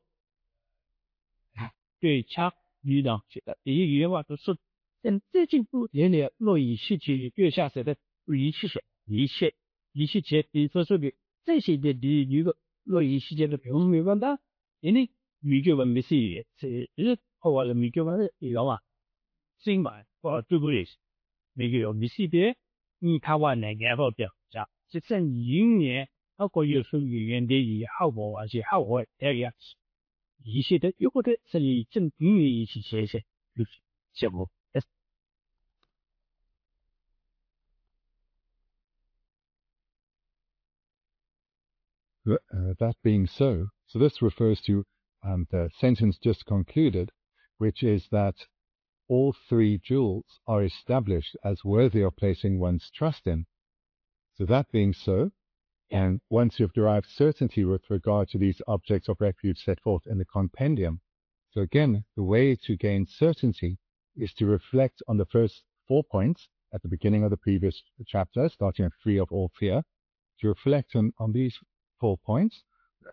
对枪遇到起的，第一句话都是，但最近不连连若以细节月下写的一切节，比如说这个这些的第一个。若以世界的平没办法，因为米酒文没事，是后来米酒文有啊，新买或对不对？米酒有没事的，你台湾那个发表下，是在1年那个有时候原的以后我还是后我这样，一些的有的是以正平一起写就是节目。 That being so this refers to the sentence just concluded, which is that all three jewels are established as worthy of placing one's trust in. So that being so, and once you've derived certainty with regard to these objects of refuge set forth in the compendium, so again, the way to gain certainty is to reflect on the first 4 points at the beginning of the previous chapter, starting at free of all fear, to reflect on these 4 points.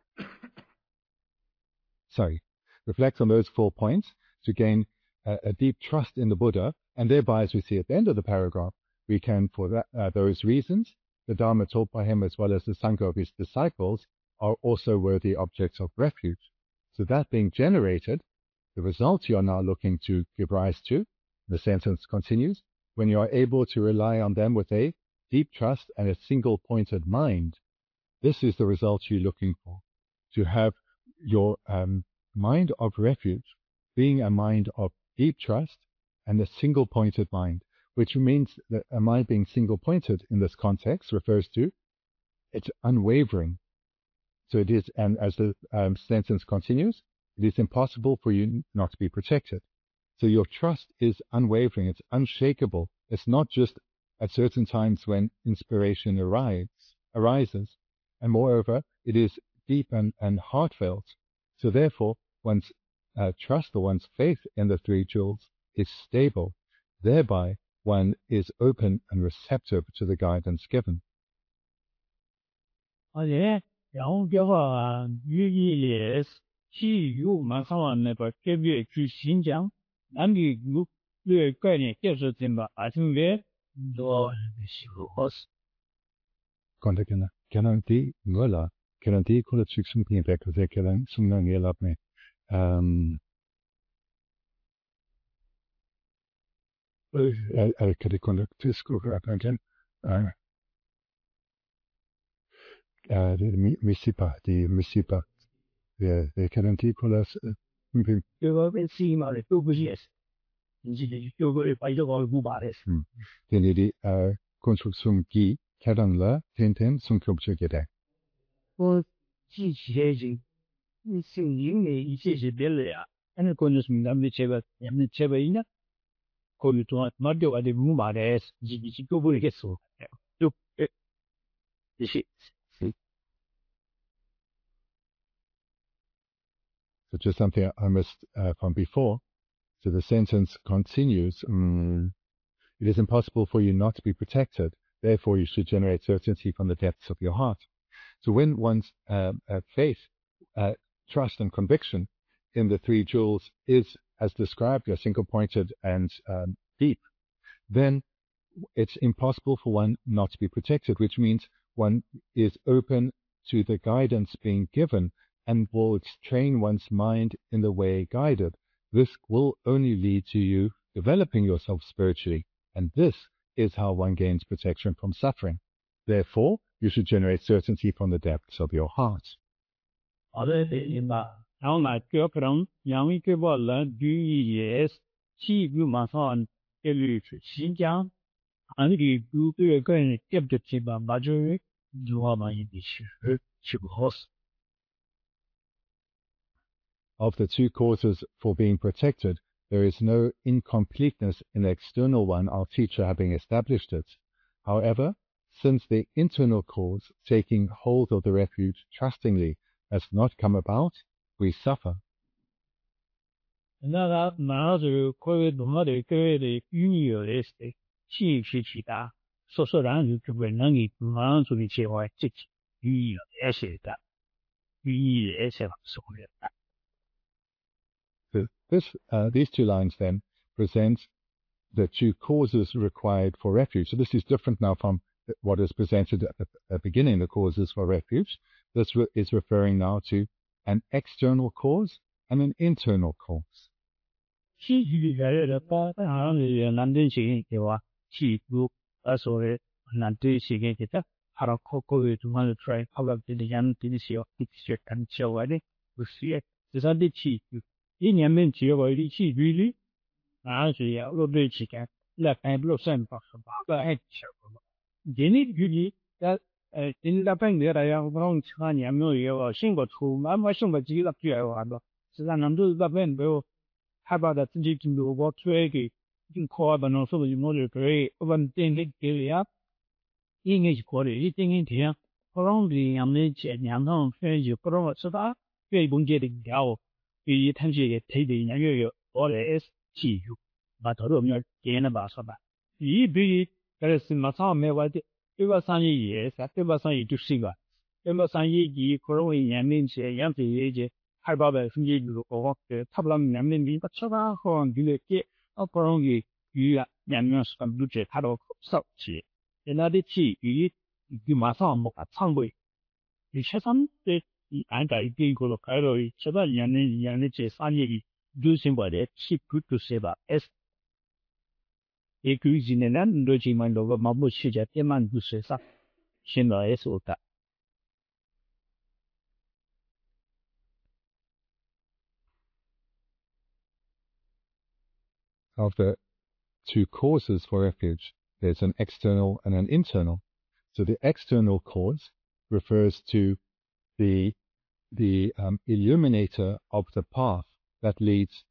Reflect on those 4 points to gain a deep trust in the Buddha, and thereby, as we see at the end of the paragraph, we can, for those reasons, the Dharma taught by him as well as the Sangha of his disciples are also worthy objects of refuge. So that being generated, the result you are now looking to give rise to, the sentence continues, when you are able to rely on them with a deep trust and a single-pointed mind. This is the result you're looking for, to have your mind of refuge being a mind of deep trust and a single-pointed mind, which means that a mind being single-pointed in this context refers to it's unwavering. So it is, and as the sentence continues, it is impossible for you not to be protected. So your trust is unwavering, it's unshakable. It's not just at certain times when inspiration arises, and moreover, it is deep and heartfelt. So therefore, one's trust or one's faith in the three jewels is stable. Thereby, one is open and receptive to the guidance given. Garanti ngola garanti kula chiksum tin pek ze kelan sumna ngelap me kadi conductis ko again the misipa the garanti kula the construction ki Kerangla Tenten Sunkobjegede. Well, Chichi, we see you say Belia, and a congressman, Yamnicheva, call you to Madio at the Mumares, Gigo Gesso. Look, the shit. So just something I missed from before. So the sentence continues. It is impossible for you not to be protected. Therefore, you should generate certainty from the depths of your heart. So when one's faith, trust, and conviction in the three jewels is, as described, you're single-pointed and deep, then it's impossible for one not to be protected, which means one is open to the guidance being given and will train one's mind in the way guided. This will only lead to you developing yourself spiritually, and this is how one gains protection from suffering. Therefore, you should generate certainty from the depths of your heart. Of the two causes for being protected, there is no incompleteness in the external one, our teacher having established it. However, since the internal cause, taking hold of the refuge trustingly, has not come about, we suffer. These two lines then present the two causes required for refuge. So this is different now from what is presented at the beginning, the causes for refuge. This is referring now to an external cause and an internal cause. about that you can do what trade you can call but also you know the great one thing that give you up English quality eating in here probably I'm not young on friends you put on so that we won't get it go you tend to get taken you all is see you but all your gain about so bad you be there is my son me what it was on years that it was on you to see what it was on you growing and means a young age hai ba ba sun ji lu ko ke thap lam nyam nin bi ba cha ba hon di le ke a ko rong yi yu ya nyam nyam span lu je ta do sao chi de na de chi yu yu ma sa mo ka chang wei yi che san de yi an da yi ko lo kai lo yi che ba yan ni che san yi du sin ba de chi pu tu se ba es e ku ji ne nan do chi man do ba ma bu chi ja tian man bu se sa xin lo es o ta Of the two causes for refuge, there's an external and an internal. So the external cause refers to the illuminator of the path that leads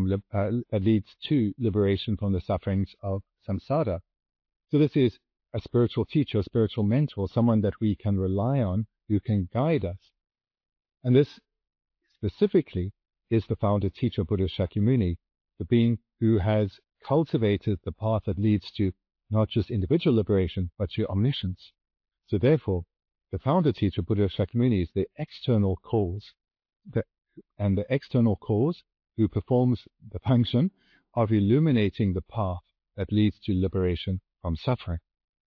to liberation from the sufferings of samsara. So this is a spiritual teacher, a spiritual mentor, someone that we can rely on, who can guide us. And this specifically is the founder teacher Buddha Shakyamuni, the being who has cultivated the path that leads to not just individual liberation, but to omniscience. So therefore, the founder teacher Buddha Shakyamuni is the external cause, and the external cause who performs the function of illuminating the path that leads to liberation from suffering.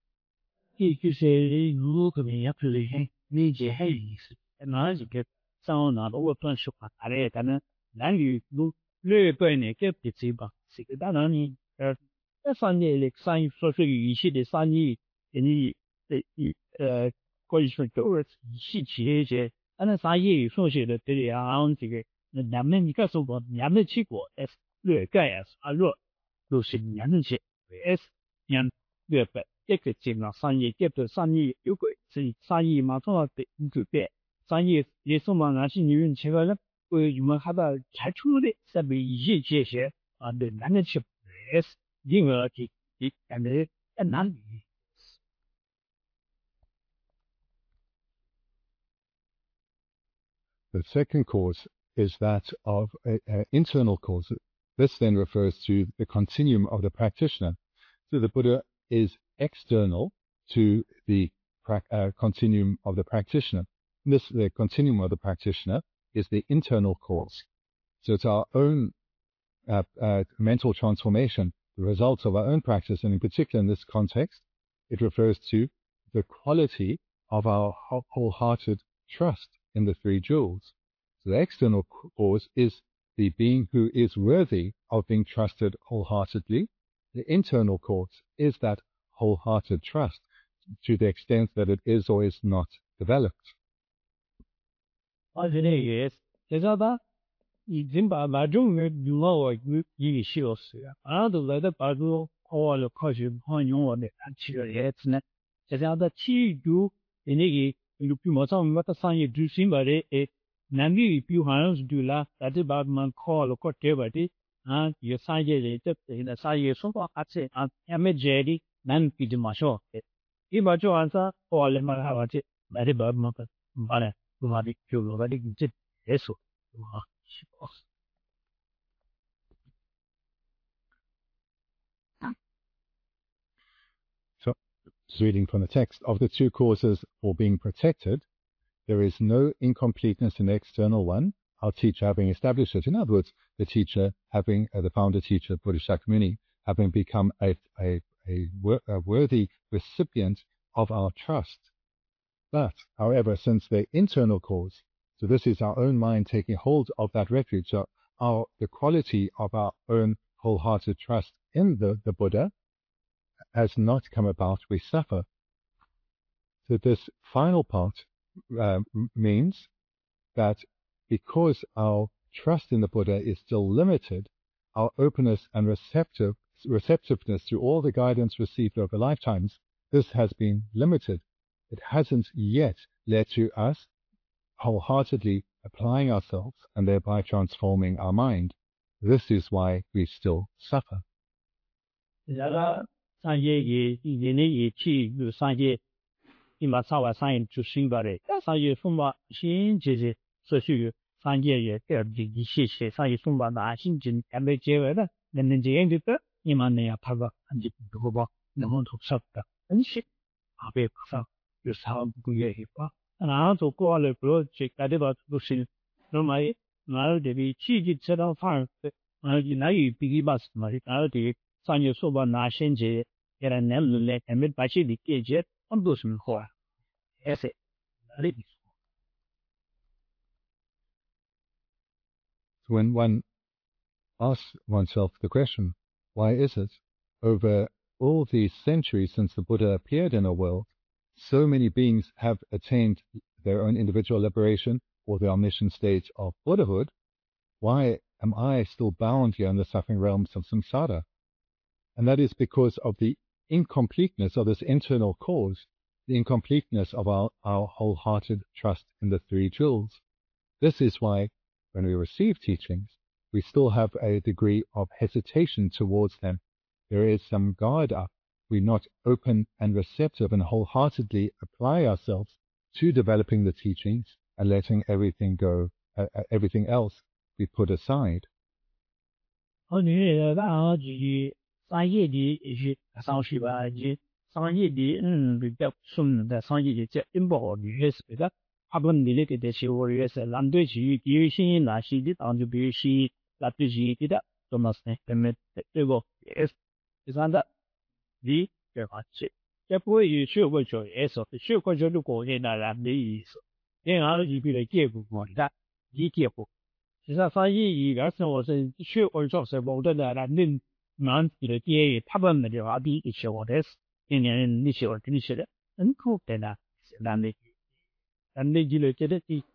The second cause is that of internal cause. This then refers to the continuum of the practitioner. So the Buddha is external to the continuum of the practitioner. The continuum of the practitioner is the internal cause. So it's our own mental transformation, the results of our own practice, and in particular in this context, it refers to the quality of our wholehearted trust in the three jewels. So the external cause is the being who is worthy of being trusted wholeheartedly. The internal cause is that wholehearted trust to the extent that it is or is not developed. So, reading from the text, of the two causes for being protected, there is no incompleteness in the external one, our teacher having established it. In other words, the teacher having, the founder teacher, Buddha Shakyamuni, having become a worthy recipient of our trust. But, however, since the internal cause, so this is our own mind taking hold of that refuge, so the quality of our own wholehearted trust in the Buddha has not come about, we suffer. So this final part means that because our trust in the Buddha is still limited, our openness and receptiveness to all the guidance received over lifetimes, this has been limited. It hasn't yet led to us wholeheartedly applying ourselves and thereby transforming our mind. This is why we still suffer. 然后商业也人类也去有商业，你把上完商业就新过来，但商业风暴新就是所需商业也第二一些商业风暴大新进还没结尾的，能这样的的，你们那样拍个很几多吧，能够投少的，很些啊别不少，有时候不愿意吧，然后就过了不要去搞的吧，都是那么然后这边去就知道反而哪有比比吧什么，然后这商业说吧拿现金，也来能来他们把这里解决，很多什么话，也是哪里？ When one asks oneself the question, why is it, over all these centuries since the Buddha appeared in our world, so many beings have attained their own individual liberation or the omniscient stage of Buddhahood? Why am I still bound here in the suffering realms of samsara? And that is because of the incompleteness of this internal cause, the incompleteness of our wholehearted trust in the three jewels. This is why, when we receive teachings, we still have a degree of hesitation towards them. There is some guard up. We're not open and receptive and wholeheartedly apply ourselves to developing the teachings and letting everything go, everything else be put aside. 商业的一些上去吧，一商业的比较顺的商业的这因不好也是的，他们你那个的是我也是蓝队去比如新那些的当就比如是蓝队去的，怎么是呢？他们这个也是第三的，你这个是这不会有学过就也是学过就如果现在蓝的意思，然后就比如结果嘛的，你结果，其实商业一个是我是学过就是我的蓝队。蛮记得第他们那个话比一些我的是，今年那些我跟你说的，很酷的呢，是咱的，咱的记录觉得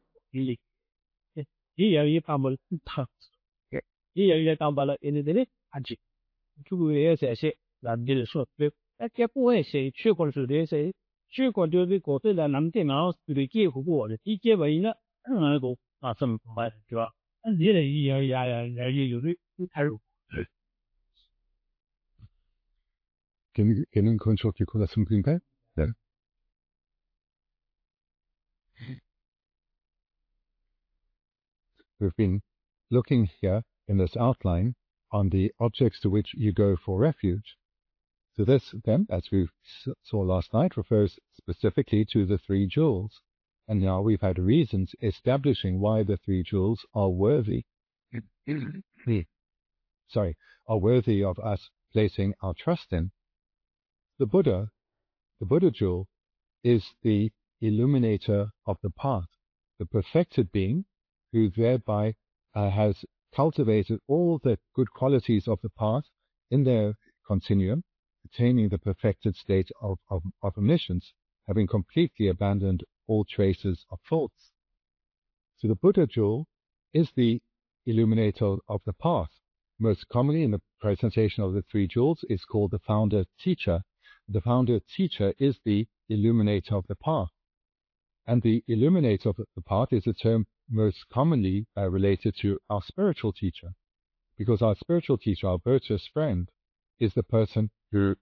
也有一把么他，也有一把么了，因为这里还是，这个也是些，咱的说对，这不会是去过是的是，去过就是过去的咱电脑就是结合过的，一结为呢，那个啊什么买是吧？这里也有的还有。 걔는 그건 저렇게 코다 승부인가요? 네. We've been looking here in this outline on the objects to which you go for refuge. So this, then, as we saw last night, refers specifically to the three jewels. And now we've had reasons establishing why the three jewels are worthy. Are worthy of us placing our trust in. The Buddha jewel, is the illuminator of the path, the perfected being who thereby has cultivated all the good qualities of the path in their continuum, attaining the perfected state of omniscience, having completely abandoned all traces of faults. So the Buddha jewel is the illuminator of the path. Most commonly in the presentation of the three jewels is called the founder teacher. The founder teacher is the illuminator of the path. And the illuminator of the path is a term most commonly related to our spiritual teacher. Because our spiritual teacher, our virtuous friend, is the person with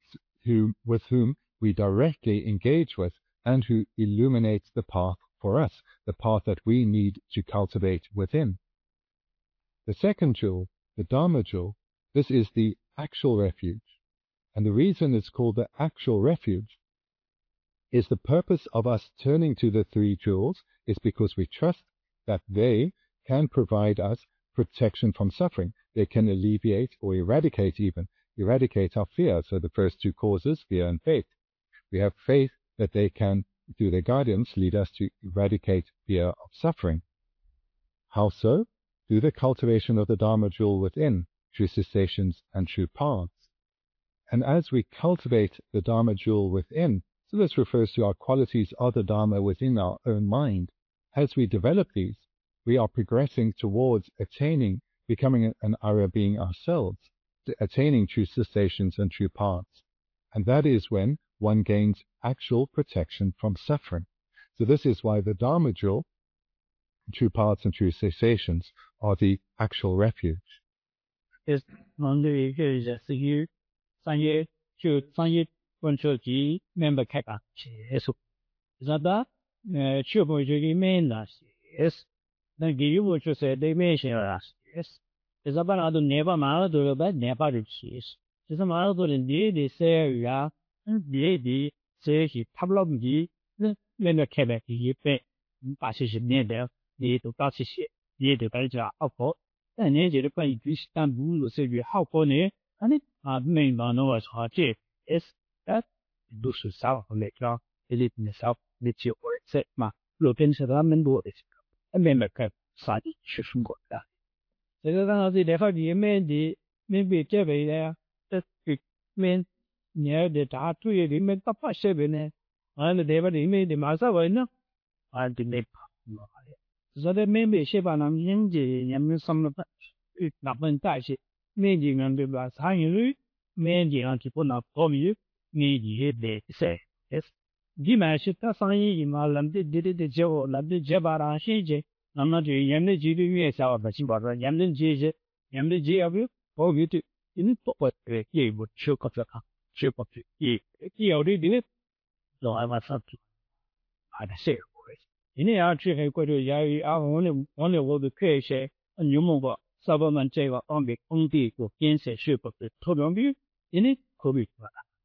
whom we directly engage with and who illuminates the path for us, the path that we need to cultivate within. The second jewel, the Dharma jewel, this is the actual refuge. And the reason it's called the actual refuge is the purpose of us turning to the three jewels is because we trust that they can provide us protection from suffering. They can alleviate or eradicate our fear. So the first two causes, fear and faith. We have faith that they can, through their guidance, lead us to eradicate fear of suffering. How so? Through the cultivation of the Dharma jewel within, true cessations and true paths. And as we cultivate the Dharma jewel within, so this refers to our qualities of the Dharma within our own mind. As we develop these, we are progressing towards becoming an Arya being ourselves, attaining true cessations and true paths. And that is when one gains actual protection from suffering. So this is why the Dharma jewel, true paths and true cessations, are the actual refuge. is Monday is a year, Sanye, Sanye, Conchoki, member Kaka, yes. Zada, Chubo, you mean last, yes. Then give you what you said, they mention us, yes. Is about never matter, but never reaches. Is a matter indeed, they say, yeah, and the say he tabloid, then the Quebec, he pay, passage near there, the to pass ye the Belgia of then the point Istanbul say you how funny, and it main man was hard is that do so south of later, it in the south, which you or set my European settlement borders. And member kept side shifting got that. The never the main the maybe Jebby there, that mean near the tattoo, you made Papa Seven, and the David made the Massa, and the name. So that maybe shape an engine and some of it not when touch it, making on the last hanging, making on people not from you, need you say, yes. Dimash, that's on you, Malam did it the Joe, Labdi Jabara, Shiji, I'm not doing Yamli G. Our Bachibara, Yamlin G. Yamli G of you, or you to in what ye would choke of the chip of ye. He already did it, so I was up to. I'd say. In the archery headquarters, I only will be created a new mobile supplement Java on the only for Gense ship of the total view in it could be.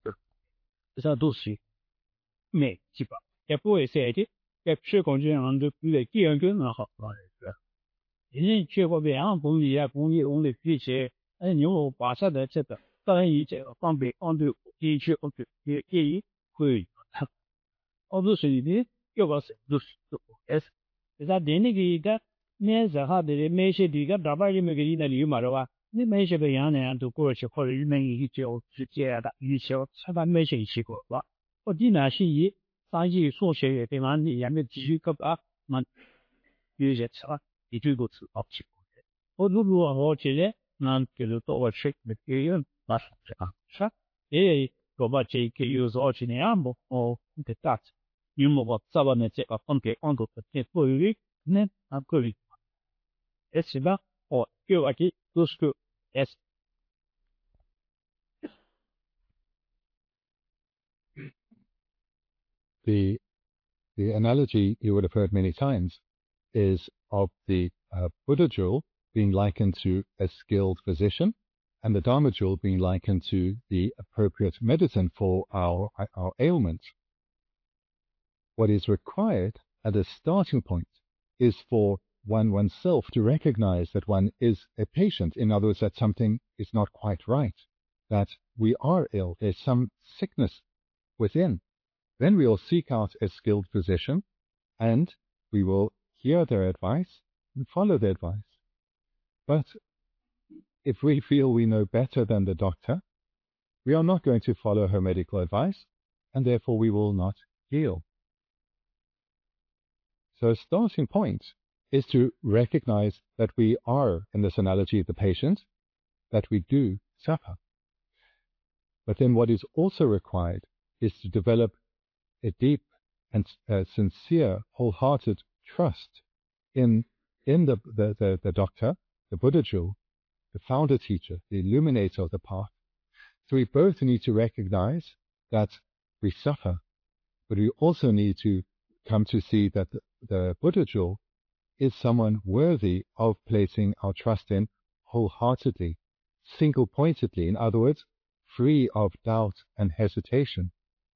The Dusi may keep up. The boy said it, kept circling on the key and gun a hot water. In it, she will be only feature a new Basa that set up. But each on the teacher of the key, who obviously did. Was yes. Is that the Nigga? Means a hard measure to get double immigration and Yumarova. The measure beyond and to coach for you may eat your that you shall have a measure she got. For dinner, she Sanji social demand the Yamid up, man. Use it, sir. Did you go to option? Or do you watch it? None to over trick material, but eh, go back to use ordinary or the touch. You move up Savannah of Funky Uncle for you, then I'm going. Essiba or Kyoaki, those two, yes. The analogy you would have heard many times is of the Buddha jewel being likened to a skilled physician and the Dharma jewel being likened to the appropriate medicine for our ailments. What is required at a starting point is for oneself to recognize that one is a patient. In other words, that something is not quite right, that we are ill, there's some sickness within. Then we will seek out a skilled physician and we will hear their advice and follow their advice. But if we feel we know better than the doctor, we are not going to follow her medical advice and therefore we will not heal. So a starting point is to recognize that we are, in this analogy, the patient, that we do suffer. But then what is also required is to develop a deep and sincere, wholehearted trust in the doctor, the Buddha jewel, the founder teacher, the illuminator of the path. So we both need to recognize that we suffer, but we also need to come to see that the Buddha jewel is someone worthy of placing our trust in wholeheartedly, single-pointedly, in other words, free of doubt and hesitation.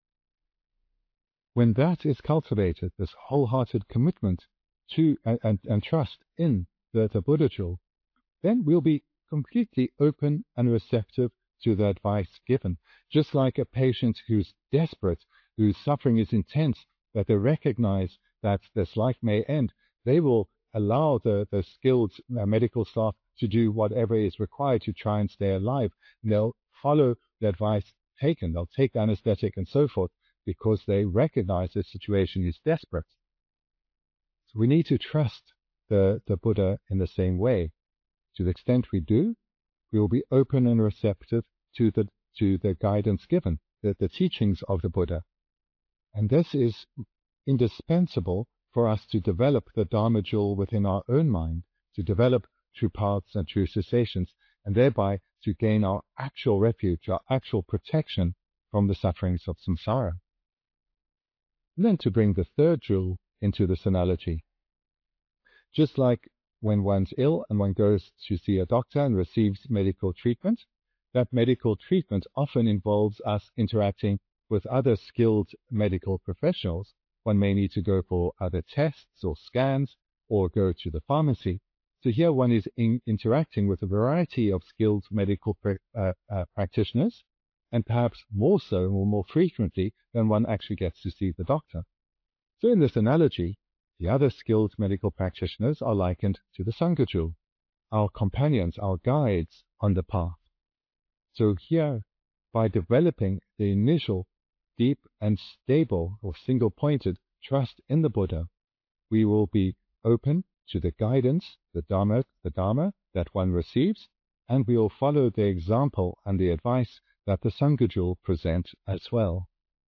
When that is cultivated, this wholehearted commitment to and trust in the Buddha jewel, then we'll be completely open and receptive to the advice given. Just like a patient who's desperate, whose suffering is intense, that they recognize that this life may end, they will allow the skilled medical staff to do whatever is required to try and stay alive. And they'll follow the advice taken. They'll take the anesthetic and so forth because they recognize the situation is desperate. So we need to trust the Buddha in the same way. To the extent we do, we will be open and receptive to the guidance given, the teachings of the Buddha. And this is indispensable for us to develop the Dharma jewel within our own mind, to develop true paths and true cessations. and thereby to gain our actual refuge, our actual protection from the sufferings of samsara. And then to bring the third jewel into this analogy. Just like when one's ill and one goes to see a doctor and receives medical treatment, that medical treatment often involves us interacting with other skilled medical professionals. One may need to go for other tests or scans or go to the pharmacy. So here one is interacting with a variety of skilled medical practitioners, and perhaps more so or more frequently than one actually gets to see the doctor. So in this analogy, the other skilled medical practitioners are likened to the Sangha jewel, our companions, our guides on the path. So here, by developing the initial deep and stable or single-pointed trust in the Buddha, we will be open to the guidance, the Dharma that one receives, and we will follow the example and the advice that the Sangha jewel present as well.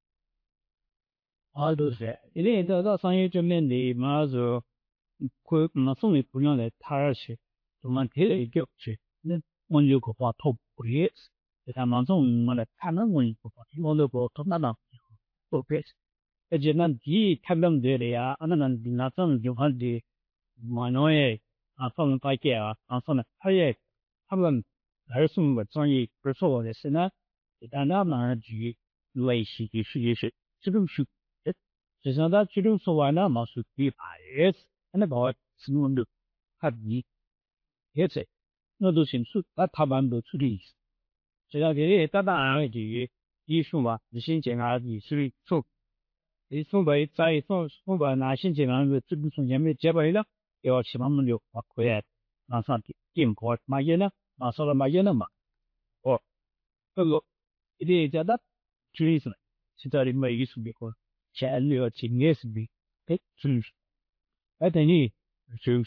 好多是，因为到商业这面的嘛说，会送给朋友来他而去，我们提了一个去，那我有个话头不也是，他们从我来看那我一个话，我那个他那那不也是，而且那第看不得的呀，那种就好的，嘛那也他们大概说呢，他们还是我专业不错的是呢，但那去类似的是这种是。实际上，他这种说话呢，嘛是可以排斥，那个是我们的合理，而且我都清楚，那他们不处理。实际上，这里当然的艺术嘛，你先讲啊，你是说，你说白在说白那先讲啊，这部分也没结白了，要起码我们就把回来，马上点破嘛也呢，马上了嘛也呢嘛，哦，这个一定叫他注意什么？现在的每艺术别个。钱了经验是比就是等于就是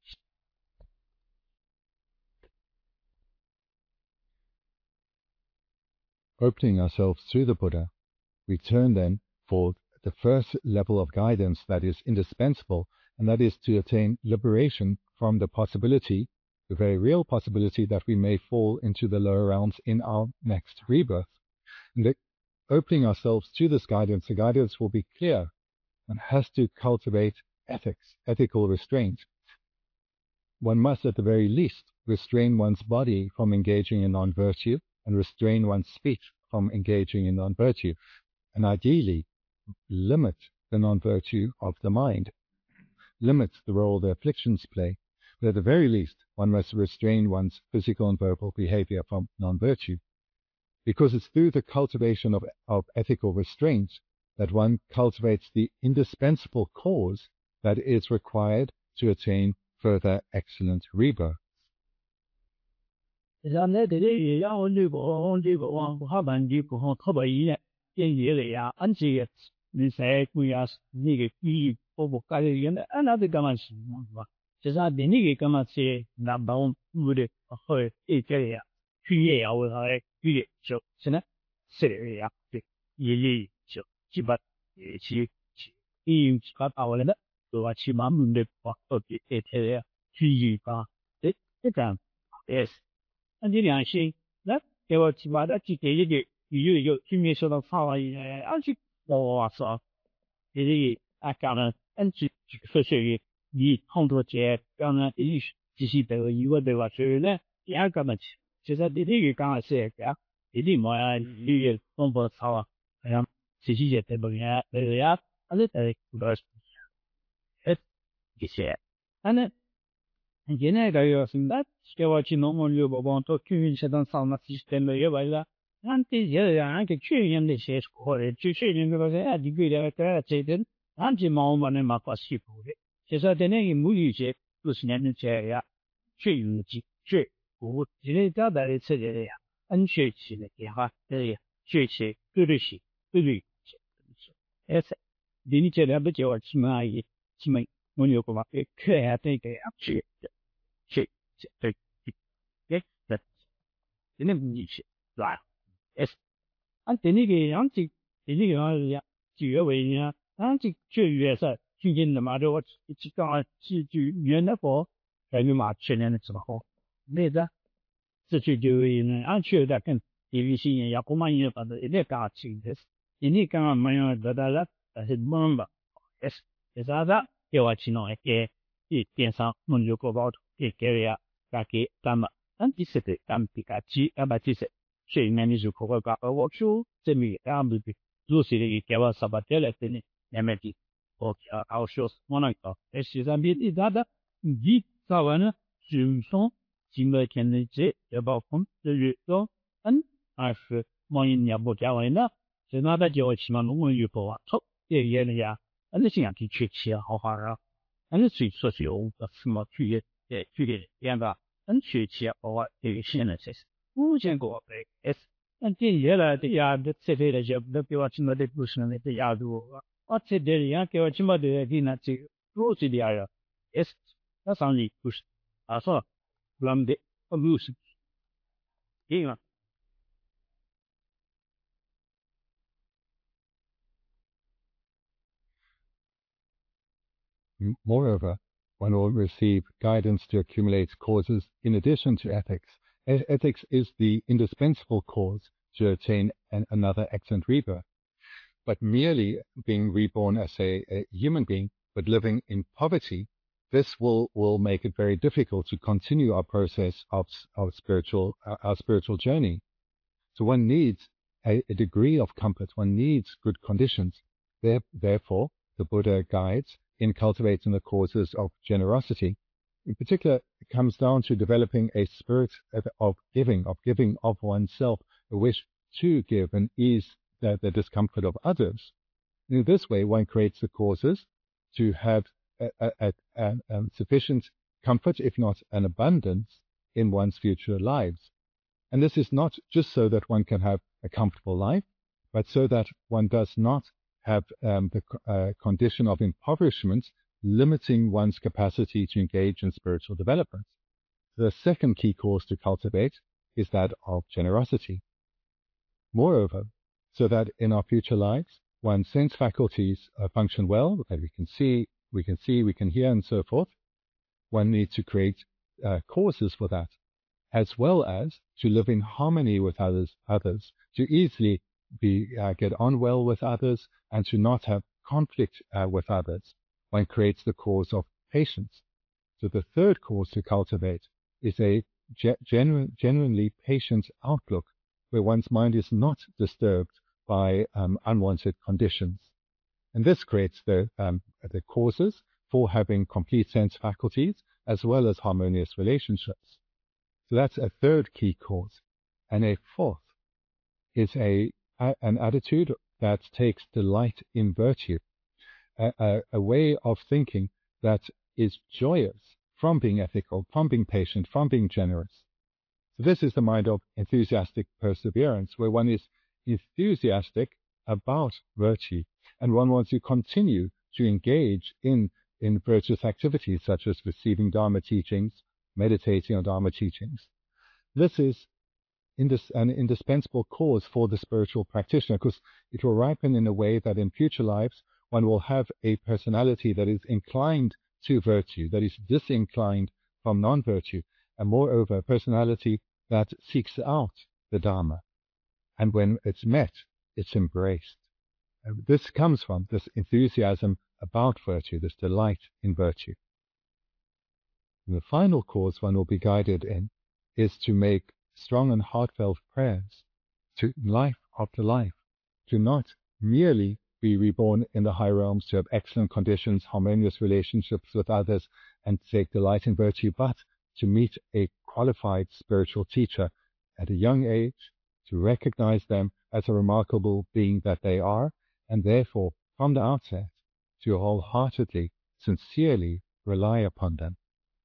Opening ourselves to the Buddha, we turn then for the first level of guidance that is indispensable, and that is to attain liberation from the possibility, the very real possibility that we may fall into the lower realms in our next rebirth. And opening ourselves to this guidance, the guidance will be clear. One has to cultivate ethics, ethical restraint. One must, at the very least, restrain one's body from engaging in non-virtue and restrain one's speech from engaging in non-virtue, and ideally limit the non-virtue of the mind, limit the role the afflictions play, but at the very least, one must restrain one's physical and verbal behavior from non-virtue. Because it's through the cultivation of ethical restraint that one cultivates the indispensable cause that is required to attain further excellent rebirth. 然后这里要这个往下半句不好特别一点，建议了呀，按这你才贵呀，那个比不干的原来按那的干嘛是吧？就是那个干嘛是那把我们的好一个呀。去也要为他去就现在是的呀，对，也就基本也去因把把我的对吧？起码们的话都比天呀去吧，对，这样也是。那你良心，那给我起码的去给一点有去面说到啥玩意啊？去我说，这讲了，说是你很多节，刚刚继续对我以为对吧？所以呢，第二个问题。其实你这个讲的是个，你莫呀，你也弄不操啊，好像自己也得不呀，对呀，反正不多一些，反正现在个要是那给我去弄我就不帮到去云山上上那system了也完了，俺这些呀，俺给去年那些说的，去年这个是啊，你给的个这点，俺这毛嘛那嘛搞西部的，其实在那个母语些就是年前呀，去云机去。我今天表达的这个呀，安学期的电话，学期对，而且你这两个叫我起码我有个嘛，可爱的个学对，那真的不是啦，俺对那个样子，对那个样子，就要为呀，俺这月是去年的嘛，我讲是就原来个，感觉嘛去年的怎么好，没的。 失去就业呢，安全的跟地域性也不满意，反正一点感情的，一年刚刚没有得到了，但是忙吧，也啥子，给我去弄一个，电商弄就过包给呀，给咱们，第四的，咱们比较急，把第四，所以呢，你就可个我就这么咱们比，如是的给我啥把得来的呢，那么的。OK 啊，说我那个，实际上比你大的，你早晚呢，就说今个天的这要包括这月说，还是忙一年不加完呢，现在的就起码弄个月不啊，错也了呀，这现在就确切好好啊，是最说是有个什么区别两个，确切我这个现在才是目前过来是，这原来的呀，这这类的就不比我起码的不是那的亚洲。这点样给我起码的给那这个逻辑的呀，也是那上里不是说我们的不是对吗？ Moreover, one will receive guidance to accumulate causes in addition to ethics. Ethics is the indispensable cause to attain another excellent rebirth. But merely being reborn as a human being, but living in poverty, this will make it very difficult to continue our process of our spiritual journey. So one needs a degree of comfort. One needs good conditions. Therefore, the Buddha guides in cultivating the causes of generosity. In particular, it comes down to developing a spirit of giving of oneself, a wish to give and ease the discomfort of others. In this way, one creates the causes to have a sufficient comfort, if not an abundance, in one's future lives. And this is not just so that one can have a comfortable life, but so that one does not have the condition of impoverishment limiting one's capacity to engage in spiritual development. The second key cause to cultivate is that of generosity. Moreover, so that in our future lives, one's sense faculties function well, that we can see, we can hear, and so forth, one needs to create causes for that, as well as to live in harmony with others, to easily get on well with others, and to not have conflict with others. One creates the cause of patience. So the third cause to cultivate is a genuinely patient outlook, where one's mind is not disturbed by unwanted conditions. And this creates the causes for having complete sense faculties as well as harmonious relationships. So that's a third key cause. And a fourth is an attitude that takes delight in virtue, a way of thinking that is joyous from being ethical, from being patient, from being generous. So this is the mind of enthusiastic perseverance, where one is enthusiastic about virtue, and one wants to continue to engage in virtuous activities such as receiving Dharma teachings, meditating on Dharma teachings. This is an indispensable cause for the spiritual practitioner, because it will ripen in a way that in future lives one will have a personality that is inclined to virtue, that is disinclined from non-virtue, and moreover a personality that seeks out the Dharma. And when it's met, it's embraced. This comes from this enthusiasm about virtue, this delight in virtue. And the final cause one will be guided in is to make strong and heartfelt prayers to life after life, to not merely be reborn in the high realms, to have excellent conditions, harmonious relationships with others, and take delight in virtue, but to meet a qualified spiritual teacher at a young age, to recognize them as a remarkable being that they are, and therefore, from the outset, to wholeheartedly, sincerely rely upon them.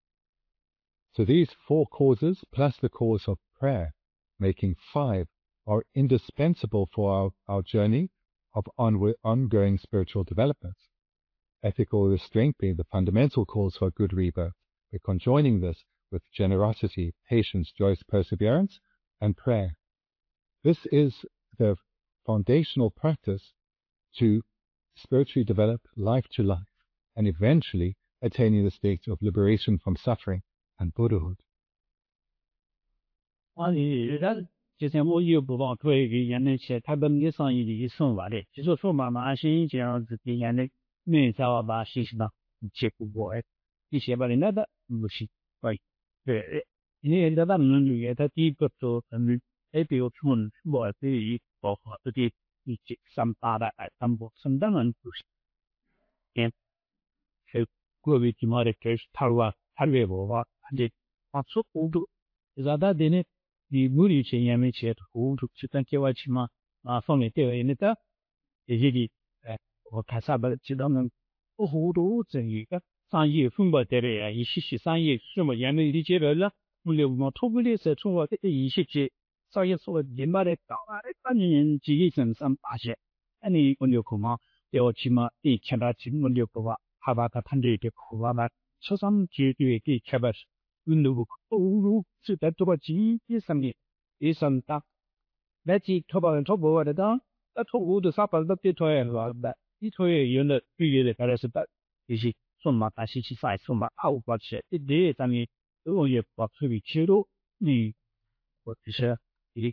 So these four causes, plus the cause of prayer, making 5, are indispensable for our journey of ongoing spiritual development. Ethical restraint being the fundamental cause for good rebirth. We're conjoining this with generosity, patience, joyous perseverance, and prayer. This is the foundational practice to spiritually develop life to life, and eventually attaining the state of liberation from suffering and Buddhahood. 然就像我有不往推给原来些，他们也上一的送完的，就说说妈先这样子的原来没啥把信息呢，结果哎，一些把人那的不是，哎，对，因为那们旅游他第一个做哎，比如说我对于包括这些一些3、8的哎，他们当然不是，嗯，是个别地方的就是他为我话，的出好多，就是他的呢。你母女情也没切，糊涂就当给我去嘛，方面对那个，这些的，我看啥不知道能，我糊涂这一个商业分不得了，一些商业什么也没理解了了，我了嘛，突不的是从我这一些些商业说你妈的搞啊，反正自己身上把些，你我就看嘛，要去嘛，你看到新闻就不话，还把他谈的的苦啊嘛，车上绝对给开不是。运动是在做个机上面，一上当，那机淘宝的当，那淘宝的啥办法别推了吧？一推有的对的，当然是的，就是送嘛，但是去晒送嘛，好过去，一点上面，我也把推给切入，你或者是你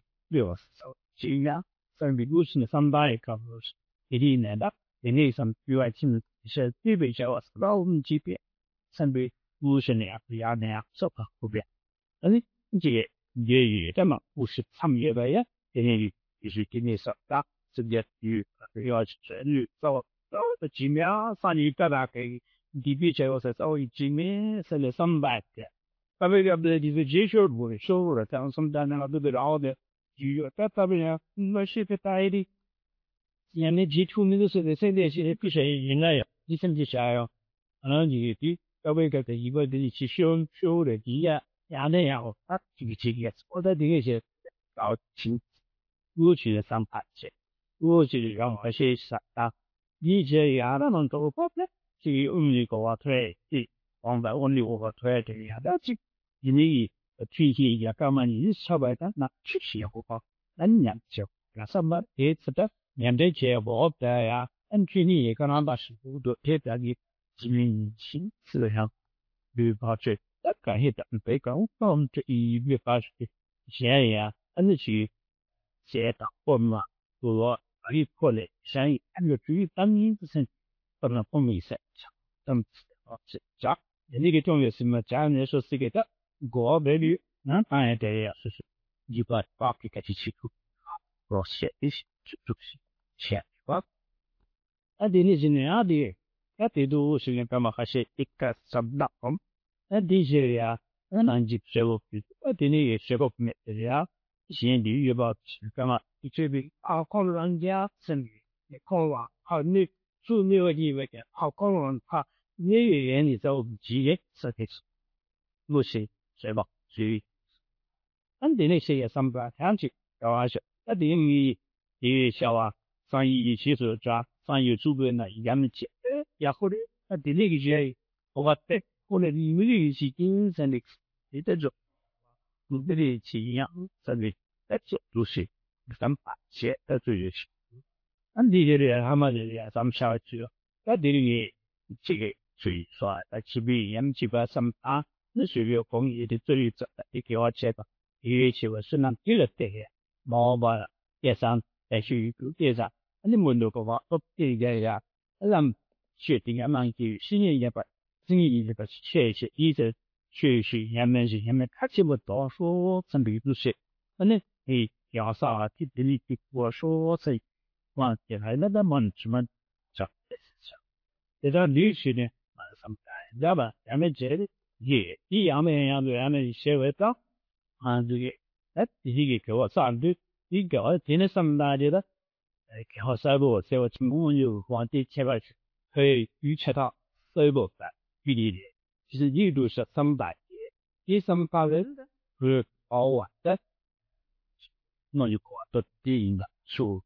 6、7样，上面都是300个，一定难的，人家上比外听是对比较老级别，上面。50年不要那样，说法不变。但是这也的嘛，不是参与的呀，就是给你说的，直接要去找的几秒，上你干嘛给地比才我才找一几秒，是来300的。他们要不就是接受不的收入了，这样什么的那个都得绕的，就他们呀，我是不大的，现在基础那个是现在是必须应该呀，你甚至想要，你的。各位个一个的去修的机呀，呀那样啊，这个，我在这个是搞清过去的300些，过去让我些啥啊，你这样那能做不呢？这个你个话推，我留个推这样，那这你推荐也干嘛？你小白的那确实也不好，那娘就那什么这次的面对结果的呀，去你也跟他把事都贴在你。军情思想，绿发这大概是等北港方这一月发是现呀，按去写到我们我可以破嘞，想按照注意当年之前，不能分为三场，等是这，那个重要什么？家人说是个的，我那里那当然得要是一把给开始起步，我写一些就是写吧，你是那样的。这都是干嘛？还是一个什么？这些呀，南极水果，这里也水果没得呀。现在又把干嘛？这边靠人家生意，你看哇，好你做那个地方的，好靠人他，你原你就企业是开始，不是水果，所以，那些也上班，想去搞下去，你小啊，生意其实做，生意做不呢，也没钱。也后来，那个些，我对，后来你们的是精神的，你得做，你的企业，甚至那这都是300些的这些，你这里他们这里咱们小区，那这里这个最说，这边也基本上那随便工业的最早的，你给我这个，因为是我是能给了这些，毛吧，电商，是电商，你们那个话，都这个呀，让。确定俺们给新年也把新年也把学习一直学习俺们看起不到说真的不是，那要啥的你我说是往原来那么什么这这个历史呢马上知道吧？俺们这里也一样的俺们学会到这个这个给我上的一个今天上大的给我上不学我从我有皇帝切过去。可以预测到收入的比例的，其实力度是300，第300人是高完的，那就搞到电影的数。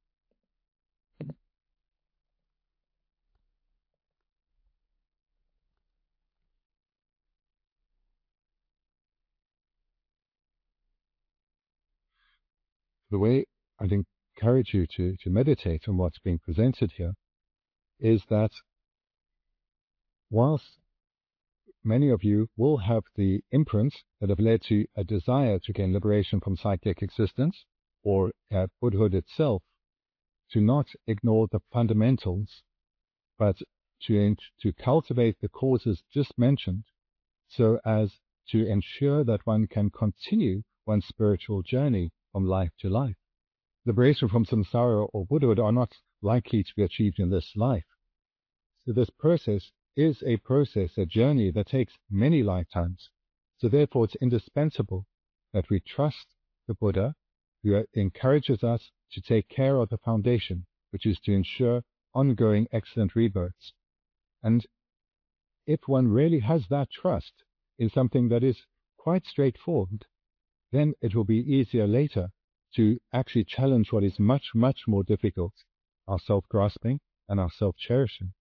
The way I'd encourage you to meditate on what's being presented here is that whilst many of you will have the imprints that have led to a desire to gain liberation from cyclic existence or Buddhahood itself, to not ignore the fundamentals, but to cultivate the causes just mentioned so as to ensure that one can continue one's spiritual journey from life to life. Liberation from samsara or Buddhahood are not likely to be achieved in this life. So this process is a process, a journey that takes many lifetimes. So therefore it's indispensable that we trust the Buddha, who encourages us to take care of the foundation, which is to ensure ongoing excellent rebirths. And if one really has that trust in something that is quite straightforward, then it will be easier later to actually challenge what is much, much more difficult, our self-grasping and our self-cherishing.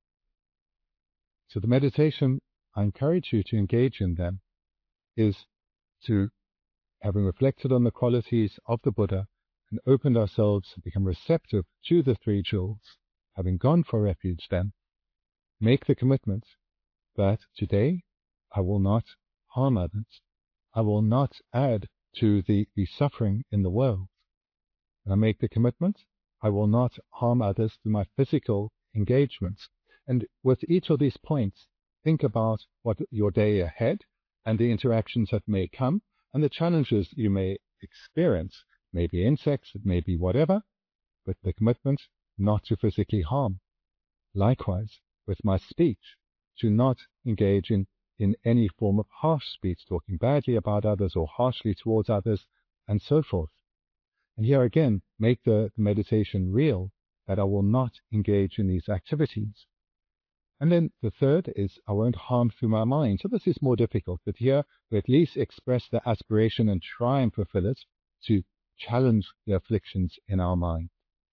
So the meditation I encourage you to engage in then is to, having reflected on the qualities of the Buddha and opened ourselves and become receptive to the three jewels, having gone for refuge then, make the commitment that today I will not harm others. I will not add to the suffering in the world. And I make the commitment I will not harm others through my physical engagements. And with each of these points, think about what your day ahead and the interactions that may come and the challenges you may experience. It may be insects, it may be whatever, but the commitment not to physically harm. Likewise, with my speech, to not engage in any form of harsh speech, talking badly about others or harshly towards others, and so forth. And here again, make the meditation real, that I will not engage in these activities. And then the third is, I won't harm through my mind. So this is more difficult, but here we at least express the aspiration and try and fulfill it, to challenge the afflictions in our mind.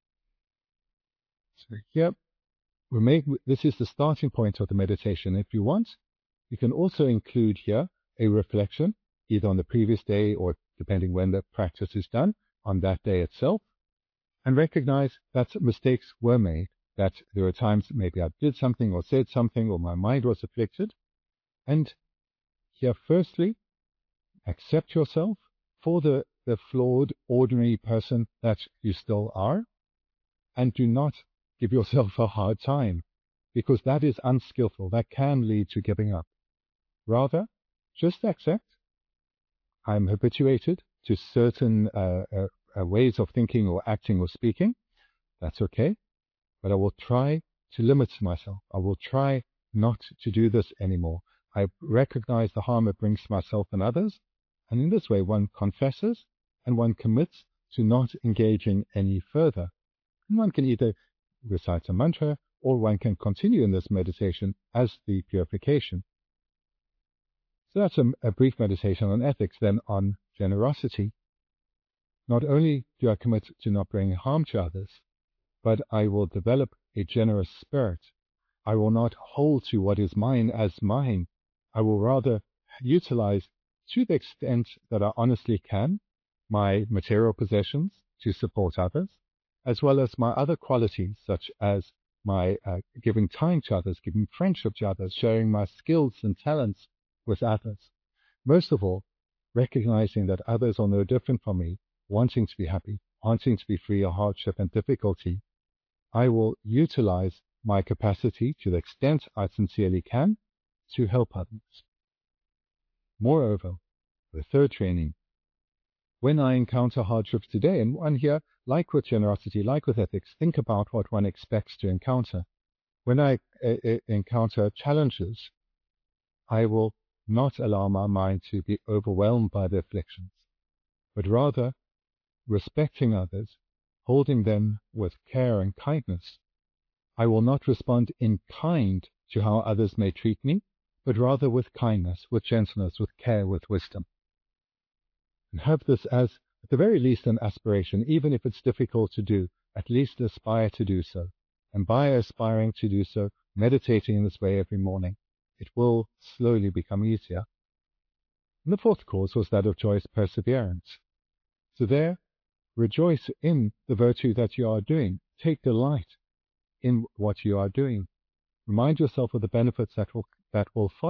So here, this is the starting point of the meditation. If you want, you can also include here a reflection, either on the previous day or, depending when the practice is done, on that day itself, and recognize that mistakes were made, that there were times maybe I did something or said something or my mind was afflicted. And here, firstly, accept yourself for the flawed, ordinary person that you still are, and do not give yourself a hard time, because that is unskillful. That can lead to giving up. Rather, just accept, I'm habituated to certain ways of thinking or acting or speaking. That's okay. But I will try to limit myself. I will try not to do this anymore. I recognize the harm it brings to myself and others. And in this way, one confesses and one commits to not engaging any further. And one can either recite a mantra or one can continue in this meditation as the purification. So that's a brief meditation on ethics. Then on generosity. Not only do I commit to not bring harm to others, but I will develop a generous spirit. I will not hold to what is mine as mine. I will rather utilize, to the extent that I honestly can, my material possessions to support others, as well as my other qualities, such as my giving time to others, giving friendship to others, sharing my skills and talents with others. Most of all, recognizing that others are no different from me, wanting to be happy, wanting to be free of hardship and difficulty. I will utilize my capacity to the extent I sincerely can to help others. Moreover, the third training, when I encounter hardships today, and one here, like with generosity, like with ethics, think about what one expects to encounter. When I encounter challenges, I will not allow my mind to be overwhelmed by the afflictions, but rather, respecting others, holding them with care and kindness, I will not respond in kind to how others may treat me, but rather with kindness, with gentleness, with care, with wisdom. And have this as, at the very least, an aspiration, even if it's difficult to do, at least aspire to do so. And by aspiring to do so, meditating in this way every morning, it will slowly become easier. And the fourth cause was that of joyous perseverance. So there, rejoice in the virtue that you are doing. Take delight in what you are doing. Remind yourself of the benefits that will follow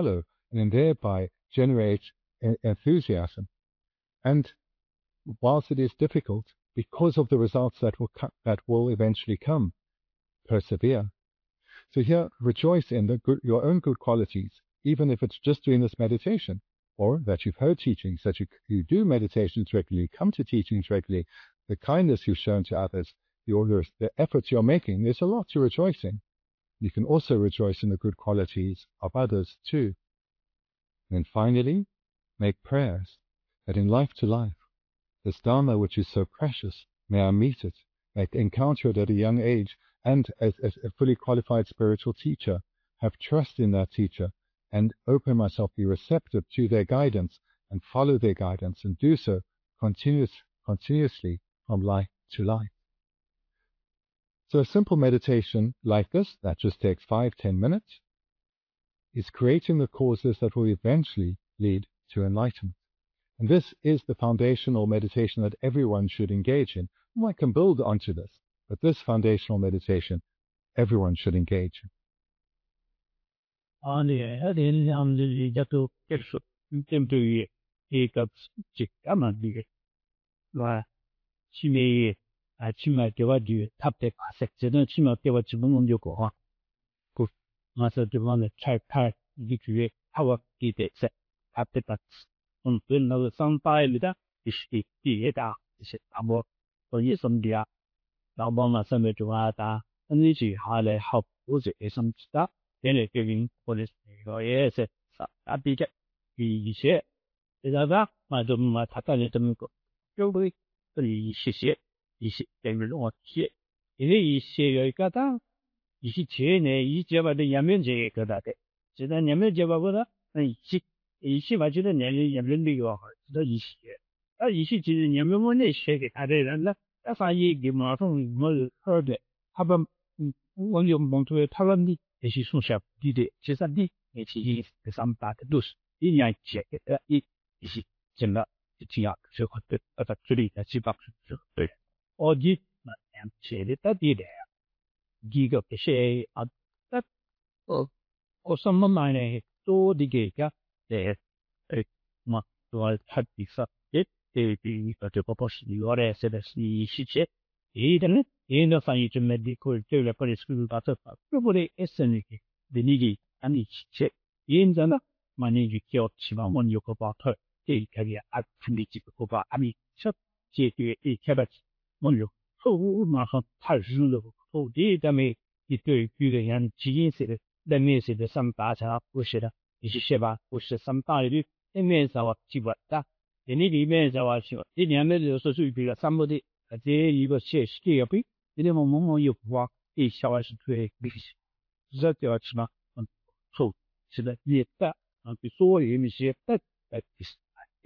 and then thereby generate enthusiasm. And whilst it is difficult, because of the results that will eventually come, persevere. So here, rejoice in your own good qualities, even if it's just doing this meditation, or that you've heard teachings, that you do meditations regularly, come to teachings regularly, the kindness you've shown to others, the efforts you're making. There's a lot to rejoice in. You can also rejoice in the good qualities of others too. And then finally, make prayers that in life to life, this Dharma which is so precious, may I meet it, may I encounter it at a young age, and as a fully qualified spiritual teacher, have trust in that teacher, and open myself, be receptive to their guidance, and follow their guidance, and do so continuously from life to life. So a simple meditation like this, that just takes 5-10 minutes, is creating the causes that will eventually lead to enlightenment. And this is the foundational meditation that everyone should engage in. One can build onto this, but this foundational meditation, everyone should engage in. chima dewa du tapte pasek zeden chima dewa jibun yo go ku masa dewa ne chai kai yi ju hawa di de se tapte pas bin na sang bai li da ishi di da ishi amo so yi som dia lao ba ma sa me jwa da ni ji ha le ha bu ze e sam da de le ge yin ko le go ye se sa da bi ge yi xie de da ba ma de ma ta ta le de ko jo bu yi xie xie一些等于我些，因为一些有一个当，一些钱呢，一节把的两面这一个的，现在两面节把不的，那一些把这个两面的个好，知道一些，一些就是两面我那些给他的人了，那反正给马上我二的，他们我有蒙出他们的那些送小弟的，其实的那些上班的都是一年节一些真的这样，最后的这里的基本上是对。어디 만 제리다 디래 기가 계셔 아딱 어썸만 마네 또 디게가 네뭐 또 합디사 예데비 또 버버시 요래 세베시 시체 이들은 얘는 사이 좀 메디컬 때문에 버리스를 받았다 그보리 에스니기 비니기 아니 시체 얘는 많이 기억치만 원 요거 봐터 이게 아픈디지 그거 봐 아미 첫 제뒤에 이 개발 먼저马上太热了，地他们一对举个人基因式的，那面式的三八茶不是的，一些些吧，不是三八的，那面上我记不得，那里面上我说，这两面就是属于比较三不的，这一个写是这边，这里我有话，一小孩是最历史，这叫什么？错，是的，也的，比所有一些的历史。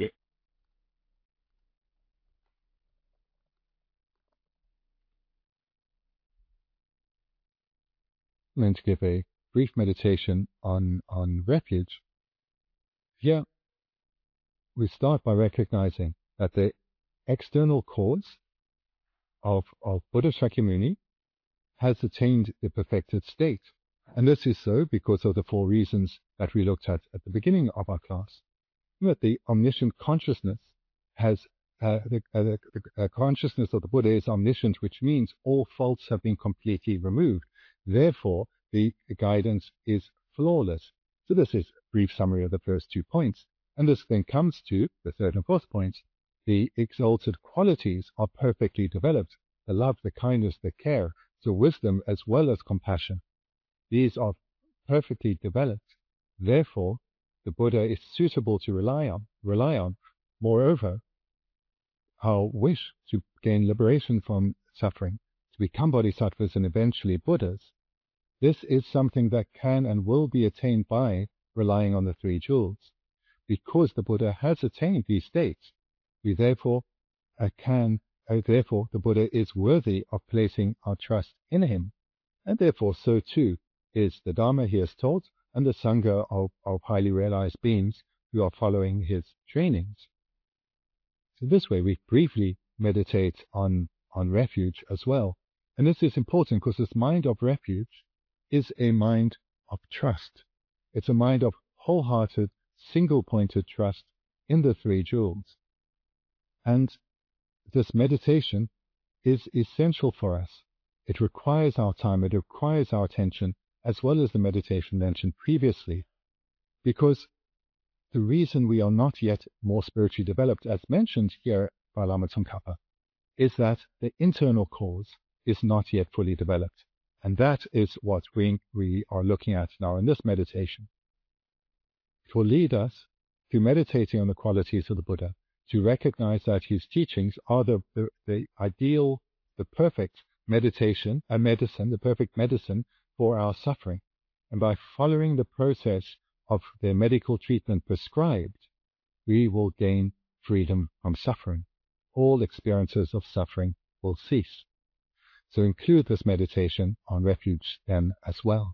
I'm going to give a brief meditation on refuge. Here, we start by recognizing that the external cause of Buddha Shakyamuni has attained the perfected state. And this is so because of the 4 reasons that we looked at the beginning of our class. That the omniscient consciousness has, the consciousness of the Buddha is omniscient, which means all faults have been completely removed. Therefore, the guidance is flawless. So this is a brief summary of the first 2 points. And this then comes to the 3rd and 4th points. The exalted qualities are perfectly developed. The love, the kindness, the care, so wisdom as well as compassion. These are perfectly developed. Therefore, the Buddha is suitable to rely on. Moreover, our wish to gain liberation from suffering, to become bodhisattvas and eventually Buddhas, this is something that can and will be attained by relying on the 3 jewels. Because the Buddha has attained these states, we therefore the Buddha is worthy of placing our trust in him. And therefore so too is the Dharma he has taught and the Sangha of highly realized beings who are following his trainings. So this way we briefly meditate on refuge as well. And this is important because this mind of refuge is a mind of trust. It's a mind of wholehearted, single-pointed trust in the three jewels. And this meditation is essential for us. It requires our time, it requires our attention, as well as the meditation mentioned previously, because the reason we are not yet more spiritually developed, as mentioned here by Lama Tsongkhapa, is that the internal cause is not yet fully developed. And that is what we are looking at now in this meditation. It will lead us to meditating on the qualities of the Buddha, to recognize that his teachings are the ideal, the perfect meditation, the perfect medicine for our suffering. And by following the process of the medical treatment prescribed, we will gain freedom from suffering. All experiences of suffering will cease. So include this meditation on refuge then as well.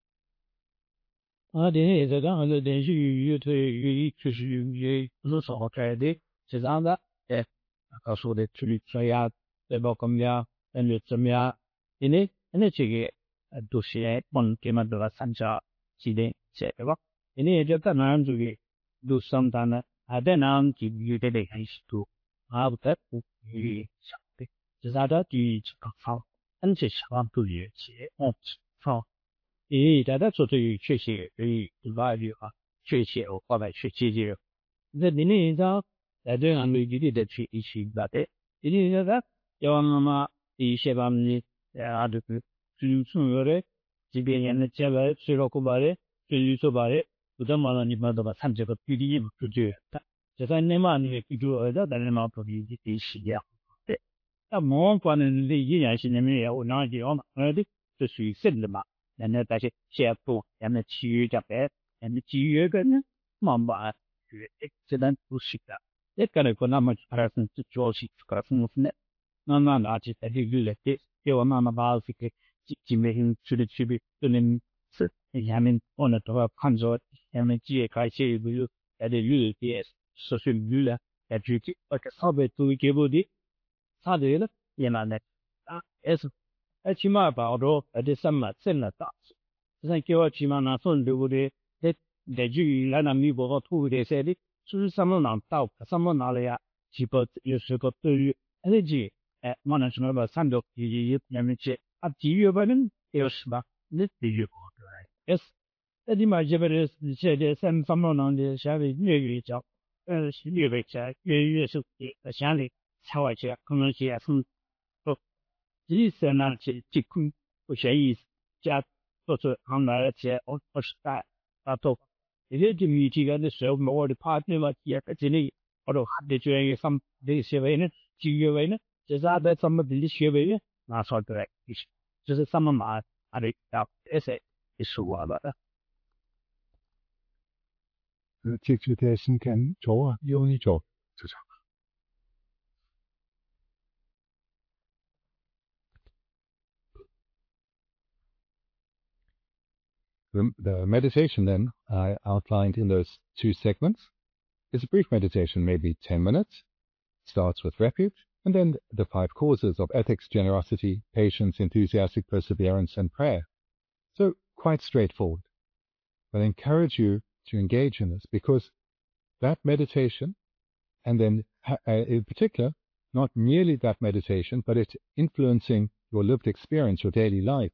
The meditation then, I outlined in those two segments, is a brief meditation, maybe 10 minutes. It starts with refuge, and then the 5 causes of ethics, generosity, patience, enthusiastic perseverance, and prayer. So quite straightforward. But I encourage you to engage in this, because that meditation, and then in particular, not merely that meditation, but it influencing your lived experience, your daily life,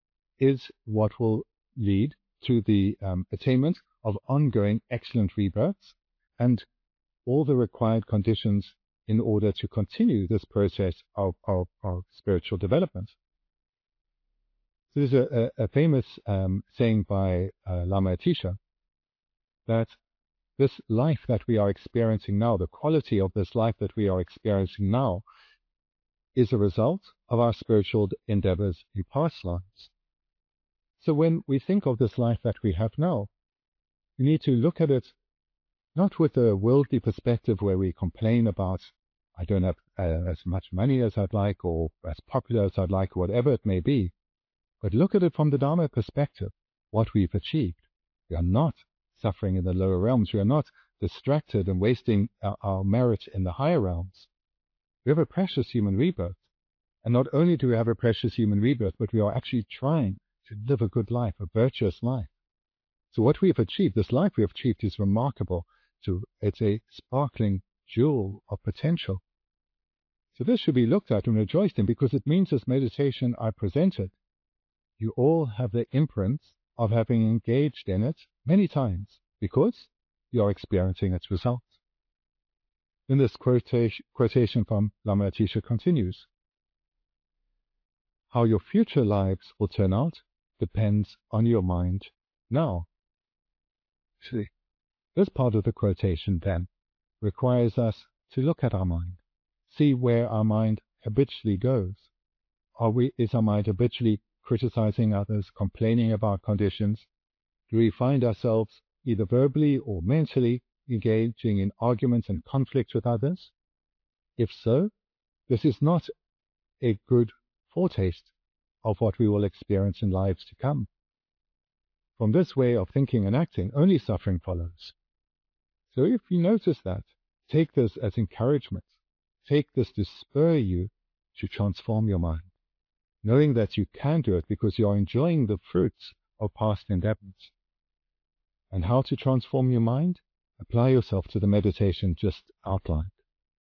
is what will lead to the attainment of ongoing excellent rebirths and all the required conditions in order to continue this process of spiritual development. So there's a famous saying by Lama Atisha that this life that we are experiencing now, the quality of this life that we are experiencing now, is a result of our spiritual endeavors in past lives. So when we think of this life that we have now, we need to look at it not with a worldly perspective where we complain about, I don't have as much money as I'd like, or as popular as I'd like, or whatever it may be, but look at it from the Dharma perspective, what we've achieved. We are not suffering in the lower realms. We are not distracted and wasting our merit in the higher realms. We have a precious human rebirth. And not only do we have a precious human rebirth, but we are actually trying to live a good life, a virtuous life. So what we have achieved, this life we have achieved, is remarkable. It's a sparkling jewel of potential. So this should be looked at and rejoiced in, because it means this meditation I presented, you all have the imprints of having engaged in it many times, because you are experiencing its results. Then this quotation from Lama Atisha continues. How your future lives will turn out depends on your mind now. See, this part of the quotation then requires us to look at our mind, see where our mind habitually goes. Is our mind habitually criticizing others, complaining about conditions? Do we find ourselves either verbally or mentally engaging in arguments and conflicts with others? If so, this is not a good foretaste of what we will experience in lives to come. From this way of thinking and acting, only suffering follows. So if you notice that, take this as encouragement. Take this to spur you to transform your mind, knowing that you can do it because you are enjoying the fruits of past endeavors. And how to transform your mind? Apply yourself to the meditation just outlined.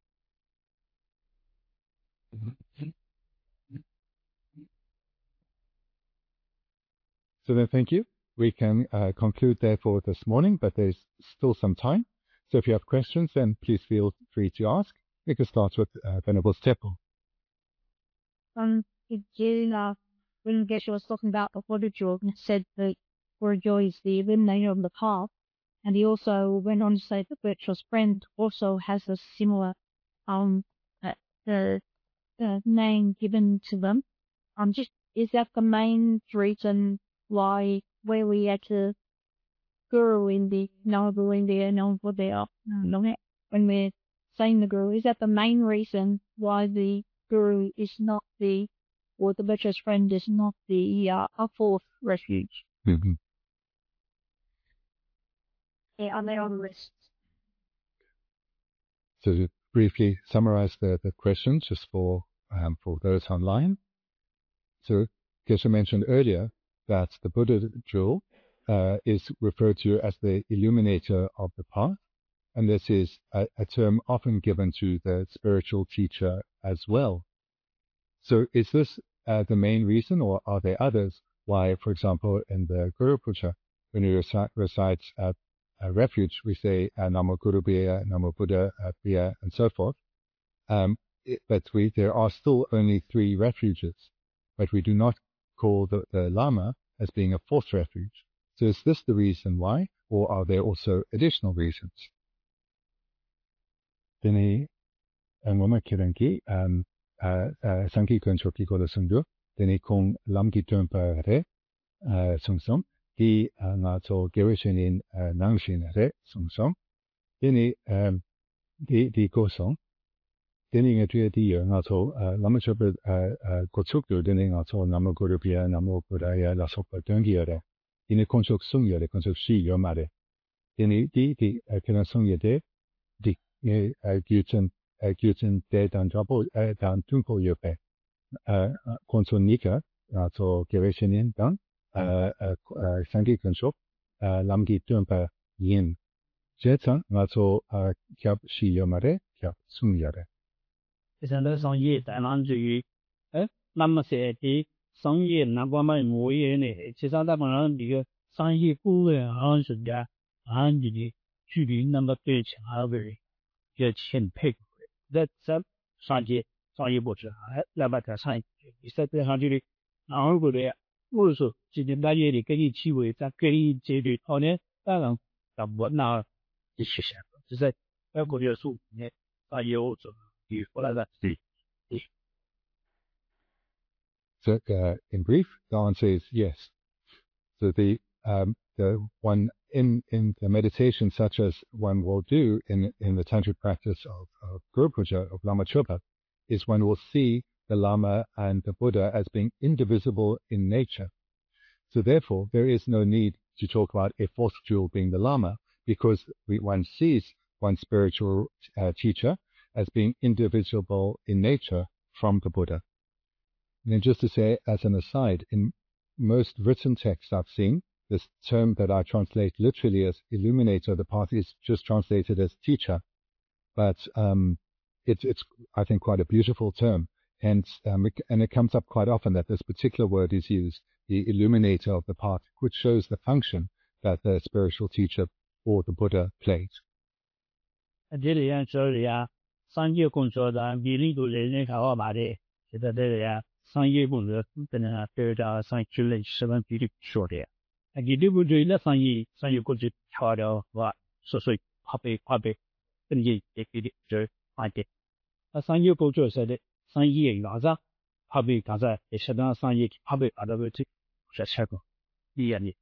So then, thank you. We can conclude therefore this morning, but there's still some time. So if you have questions, then please feel free to ask. We can start with Venerable Stepo. When Geshe was talking about the Buddha joy, and said that Buddha joy is the illuminator of the path, and he also went on to say that Virtuous Friend also has a similar name given to them. Is that the main reason why where we had to Guru in the Noble India, Noble there, when we're saying the Guru, is that the main reason why the Guru is not or the Virtuous Friend is not our fourth refuge? Mm-hmm. Yeah, are they on the list? So to briefly summarize the question just for those online. So Geshe mentioned earlier that the Buddha jewel is referred to as the illuminator of the path, and this is a term often given to the spiritual teacher as well. So is this the main reason, or are there others why, for example, in the Guru Puja, when we recite a refuge, we say Namo Guru Bhaya, Namo Buddha Bhaya, and so forth. But there are still only 3 refuges, but we do not call the Lama as being a 4th refuge. So is this the reason why, or are there also additional reasons? Dini ngoma kirangi sangi kunchoki ko sundu dini kong lamki tumpa re sungsum ki nga so gerishin nangshin re sungsum dini di kosong dini ngatue di nga so lamachope kochukdu dini nga so namo gurupia namo budaya la sopa dungi re dini konchok sungya re konchok shi yomare dini di kena sungya de di gyuchen de dan jabo dan tunko yope konso nika so gerishin dan sangi kunchok lamgi tumpa yin jetang nga so kyab shi yomare kyab sungyare 第三个商业在哪至于那么些的商业那方面模业呢？其实大部分这个商业顾问好像是的，这里距离那么对强的也欠配，在商业模式来把它上，在这上这里，然后过来，我说今天大家的跟你气味在跟你这里好呢，当然咱们那一些想法，就在国家数呢，业务做。 So, in brief, the answer is yes. So the one in the meditation, such as one will do in the tantric practice of Guru Puja, of Lama Chopa, is one will see the Lama and the Buddha as being indivisible in nature. So therefore, there is no need to talk about a 4th jewel being the Lama, because one sees one spiritual teacher as being indivisible in nature from the Buddha. And then just to say, as an aside, in most written texts I've seen, this term that I translate literally as illuminator. The path is just translated as teacher, but it's I think quite a beautiful term, and it comes up quite often that this particular word is used, the illuminator of the path, which shows the function that the spiritual teacher or the Buddha played. 这里啊，这里啊，商业工作的比例都人看好嘛的，现在这里啊，商业工作可能对着商业类十分比例少的，啊，你对不对？那商业工作调了话，所以花呗，跟你也给的这快点。那商业工作是的，商业原则花呗刚才也适当商业花呗啊，那个这是这个一样的。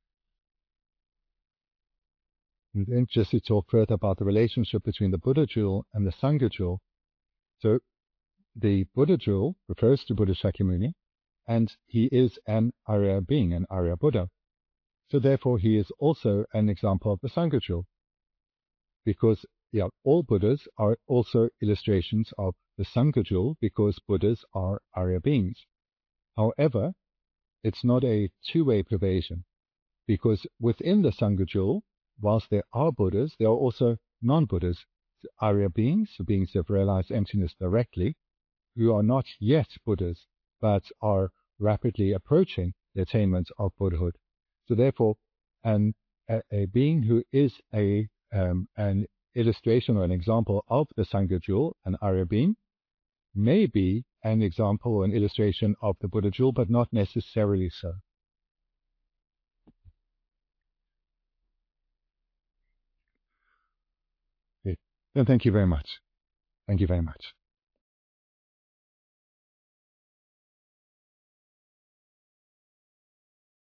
And then just to talk further about the relationship between the Buddha jewel and the Sangha jewel. So the Buddha jewel refers to Buddha Shakyamuni, and he is an Arya being, an Arya Buddha. So therefore he is also an example of the Sangha jewel. Because all Buddhas are also illustrations of the Sangha jewel because Buddhas are Arya beings. However, it's not a two-way pervasion, because within the Sangha jewel, whilst there are Buddhas, there are also non-Buddhas, Arya beings, beings who have realized emptiness directly, who are not yet Buddhas, but are rapidly approaching the attainment of Buddhahood. So therefore, a being who is an illustration or an example of the Sangha jewel, an Arya being, may be an example or an illustration of the Buddha jewel, but not necessarily so. Then thank you very much. Thank you very much.